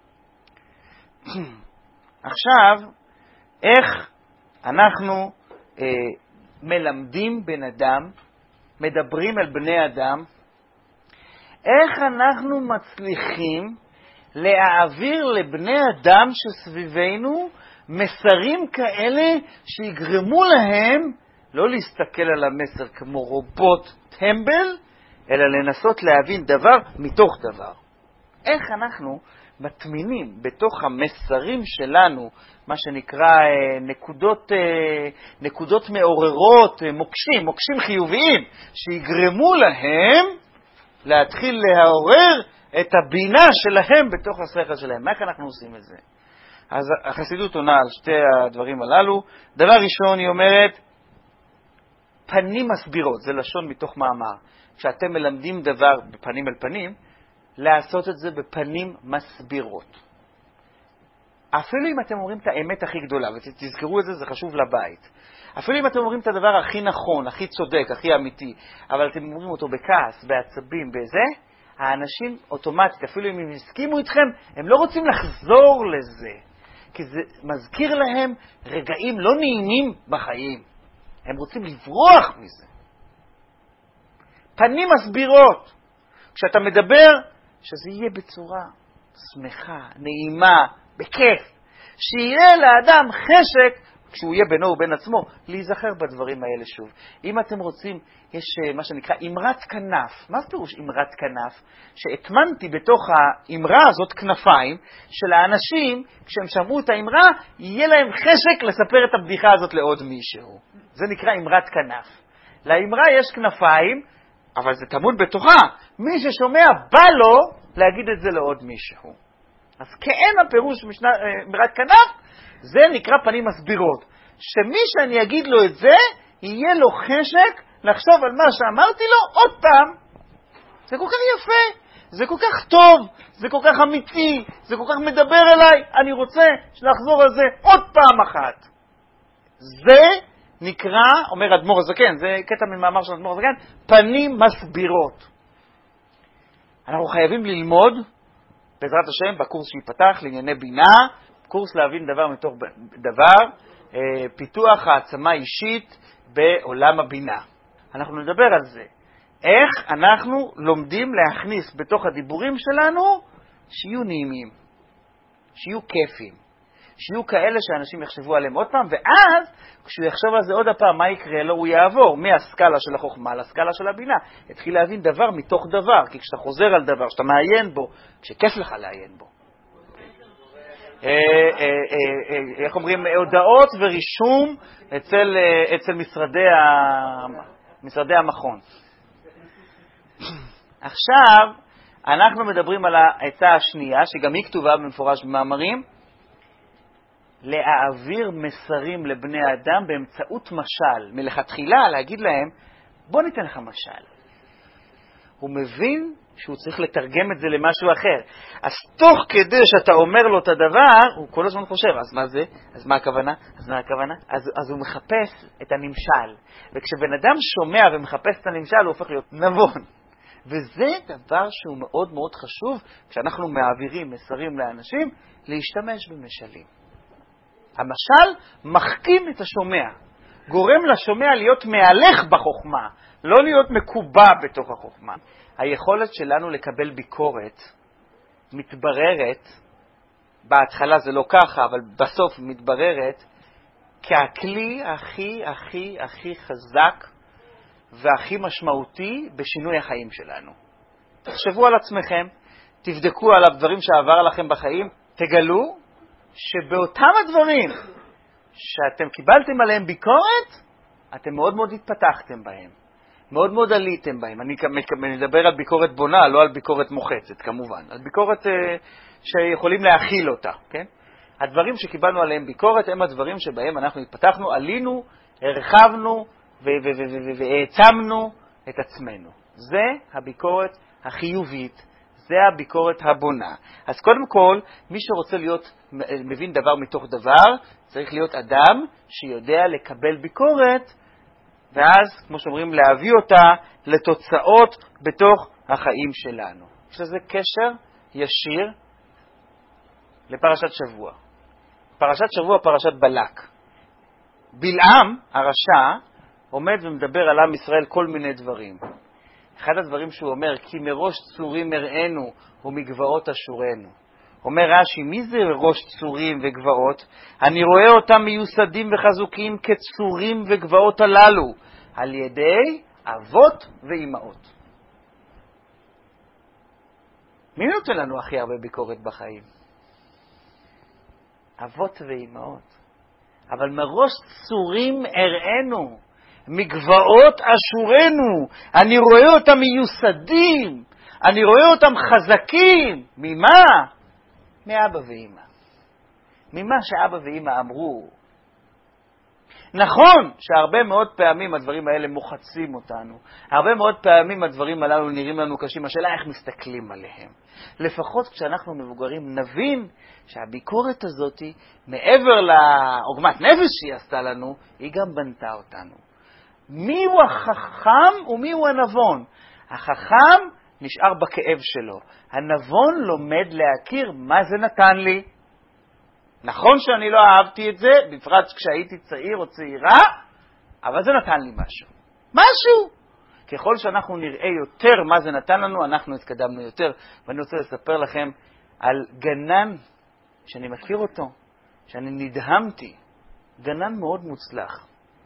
עכשיו, איך אנחנו מלמדים בן אדם, מדברים על בני אדם, איך אנחנו מצליחים להעביר לבני אדם שסביבנו מסרים כאלה שיגרמו להם לא להסתכל על המסר כמו רובוט טמבל, אלא לנסות להבין דבר מתוך דבר. איך אנחנו מטמינים בתוך המסרים שלנו, מה שנקרא נקודות מעוררות, מוקשים חיוביים, שיגרמו להם להתחיל לעורר את הבינה שלהם בתוך השכל שלהם. איך אנחנו עושים את זה? אז החסידות עונה על שתי הדברים הללו. דבר ראשון, היא אומרת, פנים מסבירות, זה לשון מתוך מאמר. כשאתם מלמדים דבר בפנים אל פנים, לעשות את זה בפנים מסבירות. אפילו אם אתם אומרים את האמת הכי גדולה, ותזכרו את זה, זה חשוב לבית. אפילו אם אתם אומרים את הדבר הכי נכון, הכי צודק, הכי אמיתי, אבל אתם אומרים אותו בכעס, בעצבים, בזה, האנשים אוטומטית, אפילו אם הם הסכימו איתכם, הם לא רוצים לחזור לזה, כי זה מזכיר להם רגעים לא נעימים בחיים. הם רוצים לברוח מזה. פנים מסבירות. כשאתה מדבר, שזה יהיה בצורה שמחה, נעימה, בכיף. שיהיה לאדם חשק, כשהוא יהיה בינו ובין עצמו, להיזכר בדברים האלה שוב. אם אתם רוצים, יש מה שנקרא אמרת כנף. מה זה פירוש אמרת כנף? שהתמנתי בתוך האמרה הזאת כנפיים של האנשים, כשהם שמעו את האמרה, יהיה להם חשק לספר את הבדיחה הזאת לעוד מישהו. זה נקרא אמרת כנף. לאמרה יש כנפיים, אבל זה תמוד בתוכה. מי ששומע בא לו להגיד את זה לעוד מישהו. אז כאין הפירוש אמרת כנף, זה נקרא פנים מסבירות. שמי שאני אגיד לו את זה, יהיה לו חשק לחשוב על מה שאמרתי לו עוד פעם. זה כל כך יפה, זה כל כך טוב, זה כל כך אמיתי, זה כל כך מדבר אליי, אני רוצה לחזור על זה עוד פעם אחת. זה נקרא, אומר אדמו"ר הזקן, זה קטע ממאמר של אדמו"ר הזקן, פנים מסבירות. אנחנו חייבים ללמוד, בעזרת השם, בקורס שיפתח לענייני בינה, קורס להבין דבר מתוך דבר, פיתוח העצמה אישית בעולם הבינה. אנחנו נדבר על זה. איך אנחנו לומדים להכניס בתוך הדיבורים שלנו שיהיו נעימים, שיהיו כיפים, שיהיו כאלה שאנשים יחשבו עליהם עוד פעם, ואז כשהוא יחשוב על זה עוד פעם, מה יקרה לו? הוא יעבור מהסקאלה של החוכמה לסקאלה של הבינה. התחיל להבין דבר מתוך דבר, כי כשאתה חוזר על דבר, כשאתה מעיין בו, כשכיף לך לעיין בו. איך אומרים, הודעות ורישום אצל משרדי המכון. עכשיו אנחנו מדברים על העצה השנייה, שגם היא כתובה במפורש במאמרים, להעביר מסרים לבני אדם באמצעות משל. מלכתחילה להגיד להם, בוא ניתן לך משל. הוא מבין שהוא צריך לתרגם את זה למשהו אחר. אז תוך כדי שאתה אומר לו את הדבר, הוא כל הזמן חושב, אז מה זה? אז מה הכוונה? אז מה הכוונה? אז הוא מחפש את הנמשל. וכשבן אדם שומע ומחפש את הנמשל, הוא הופך להיות נבון. וזה דבר שהוא מאוד מאוד חשוב, כשאנחנו מעבירים מסרים לאנשים, להשתמש במשלים. המשל מחכים את השומע, גורם לשומע להיות מהלך בחוכמה, לא להיות מקובע בתוך החוכמה. היכולת שלנו לקבל ביקורת מתבררת, בהתחלה זה לא ככה, אבל בסוף מתבררת, כהכלי הכי חזק והכי משמעותי בשינוי החיים שלנו. תחשבו על עצמכם, תבדקו על הדברים שעבר לכם בחיים, תגלו שבאותם הדברים שאתם קיבלתם עליהם ביקורת, אתם מאוד מאוד התפתחתם בהם, מאוד מאוד עליתם בהם. אני מדבר על ביקורת בונה, לא על ביקורת מוחצת כמובן, על ביקורת שיכולים להכיל אותה, כן? הדברים שקיבלנו עליהם ביקורת הם הדברים שבהם אנחנו התפתחנו, עלינו, הרחבנו והעצמנו את עצמנו. זה הביקורת החיובית, זה הביקורת הבונה. אז קודם כל, מי שרוצה להיות מבין דבר מתוך דבר, צריך להיות אדם שיודע לקבל ביקורת, ואז, כמו שאומרים, להביא אותה לתוצאות בתוך החיים שלנו. יש לזה קשר ישיר לפרשת שבוע. פרשת שבוע, פרשת בלק. בלעם, הרשע, עומד ומדבר על עם ישראל כל מיני דברים. אחד הדברים שהוא אומר, כי מראש צורים הראינו ומגבעות אשורנו. אומר רש"י, מי זה ראש צורים וגבעות? אני רואה אותם מיוסדים וחזוקים כצורים וגבעות הללו, על ידי אבות ואימהות. מי נותן לנו הכי הרבה ביקורת בחיים? אבות ואימהות. אבל מראש צורים הראינו, מגבעות אשורנו, אני רואה אותם מיוסדים, אני רואה אותם חזקים. ממה? מאבא ואמא. ממה שאבא ואמא אמרו. נכון שהרבה מאוד פעמים הדברים האלה מוחצים אותנו. הרבה מאוד פעמים הדברים הללו נראים לנו קשים. השאלה איך מסתכלים עליהם. לפחות כשאנחנו מבוגרים נבין שהביקורת הזאת, מעבר לעוגמת נפש שהיא עשתה לנו, היא גם בנתה אותנו. מי הוא החכם ומי הוא הנבון? החכם נשאר בכאב שלו. הנבון לומד להכיר מה זה נתן לי. נכון שאני לא אהבתי את זה, בפרט כשהייתי צעיר או צעירה, אבל זה נתן לי משהו. משהו! ככל שאנחנו נראה יותר מה זה נתן לנו, אנחנו התקדמנו יותר. ואני רוצה לספר לכם על גנן שאני מכיר אותו, שאני נדהמתי. גנן מאוד מוצלח.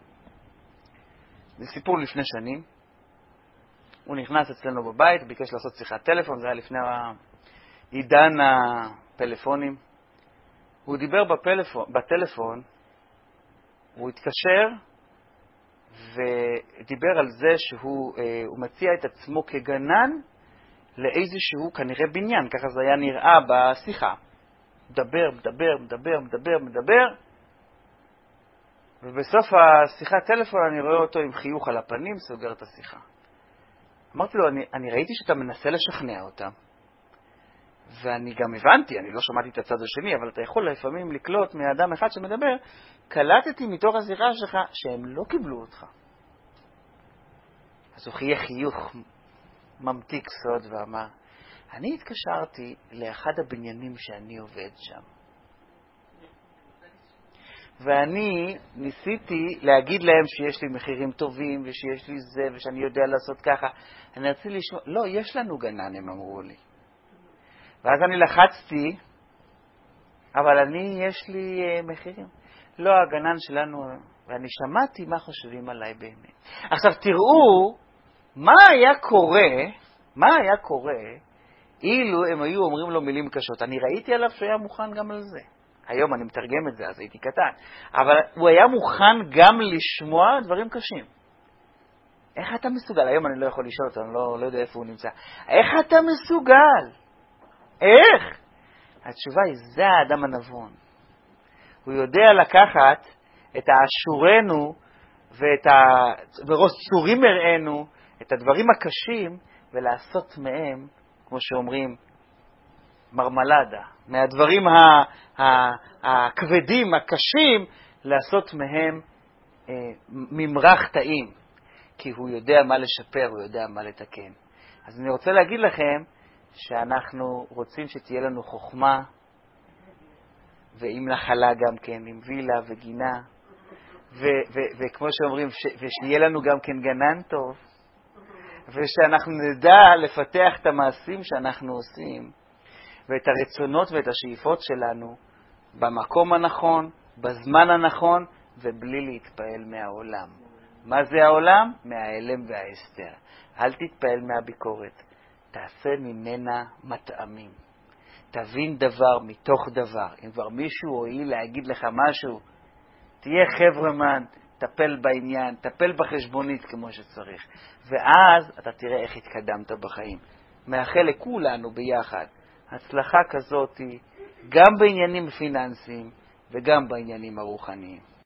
זה סיפור לפני שנים. הוא נכנס אצלנו בבית, ביקש לעשות שיחת טלפון, זה היה לפני עידן הפלאפונים. הוא דיבר בטלפון, הוא התקשר ודיבר על זה שהוא מציע את עצמו כגנן לאיזשהו כנראה בניין, ככה זה היה נראה בשיחה. מדבר, ובסוף השיחת טלפון אני רואה אותו עם חיוך על הפנים, סוגר את השיחה. אמרתי לו, אני ראיתי שאתה מנסה לשכנע אותם, ואני גם הבנתי, אני לא שמעתי את הצד השני, אבל אתה יכול לפעמים לקלוט מאדם אחד שמדבר, קלטתי מתוך השיחה שלך שהם לא קיבלו אותך. אז הוא חייך חיוך ממתיק סוד ואמר, אני התקשרתי לאחד הבניינים שאני עובד שם. ואני ניסיתי להגיד להם שיש לי מחירים טובים, ושיש לי זה, ושאני יודע לעשות ככה. אני רציתי לשמוע, לא, יש לנו גנן, הם אמרו לי. ואז אני לחצתי, אבל יש לי מחירים. לא, הגנן שלנו, ואני שמעתי מה חושבים עליי באמת. עכשיו תראו, מה היה קורה אילו הם היו אומרים לו מילים קשות. אני ראיתי עליו שהיה מוכן גם על זה. היום אני מתרגם את זה, אז הייתי קטן. אבל הוא היה מוכן גם לשמוע דברים קשים. איך אתה מסוגל? היום אני לא יכול לשאול אותו, אני לא יודע איפה הוא נמצא. איך אתה מסוגל? איך? התשובה היא, זה האדם הנבון. הוא יודע לקחת את האשורנו וראש צורים הראינו, את הדברים הקשים, ולעשות מהם, כמו שאומרים, מרמלדה, מהדברים הכבדים, הקשים, לעשות מהם ממרח טעים, כי הוא יודע מה לשפר, הוא יודע מה לתקן. אז אני רוצה להגיד לכם שאנחנו רוצים שתהיה לנו חוכמה, ועם נחלה גם כן, עם וילה וגינה, וכמו שאומרים, ושיהיה לנו גם כן גנן טוב, ושאנחנו נדע לפתח את המעשים שאנחנו עושים, ואת הרצונות ואת השאיפות שלנו, במקום הנכון, בזמן הנכון, ובלי להתפעל מהעולם. מה זה העולם? מהאלם וההסתר. אל תתפעל מהביקורת, תעשה ממנה מטעמים. תבין דבר מתוך דבר. אם כבר מישהו הועיל להגיד לך משהו, תהיה חברמן, טפל בעניין, טפל בחשבונית כמו שצריך. ואז אתה תראה איך התקדמת בחיים. מאחל לכולנו ביחד הצלחה כזאת, גם בעניינים פיננסיים וגם בעניינים הרוחניים.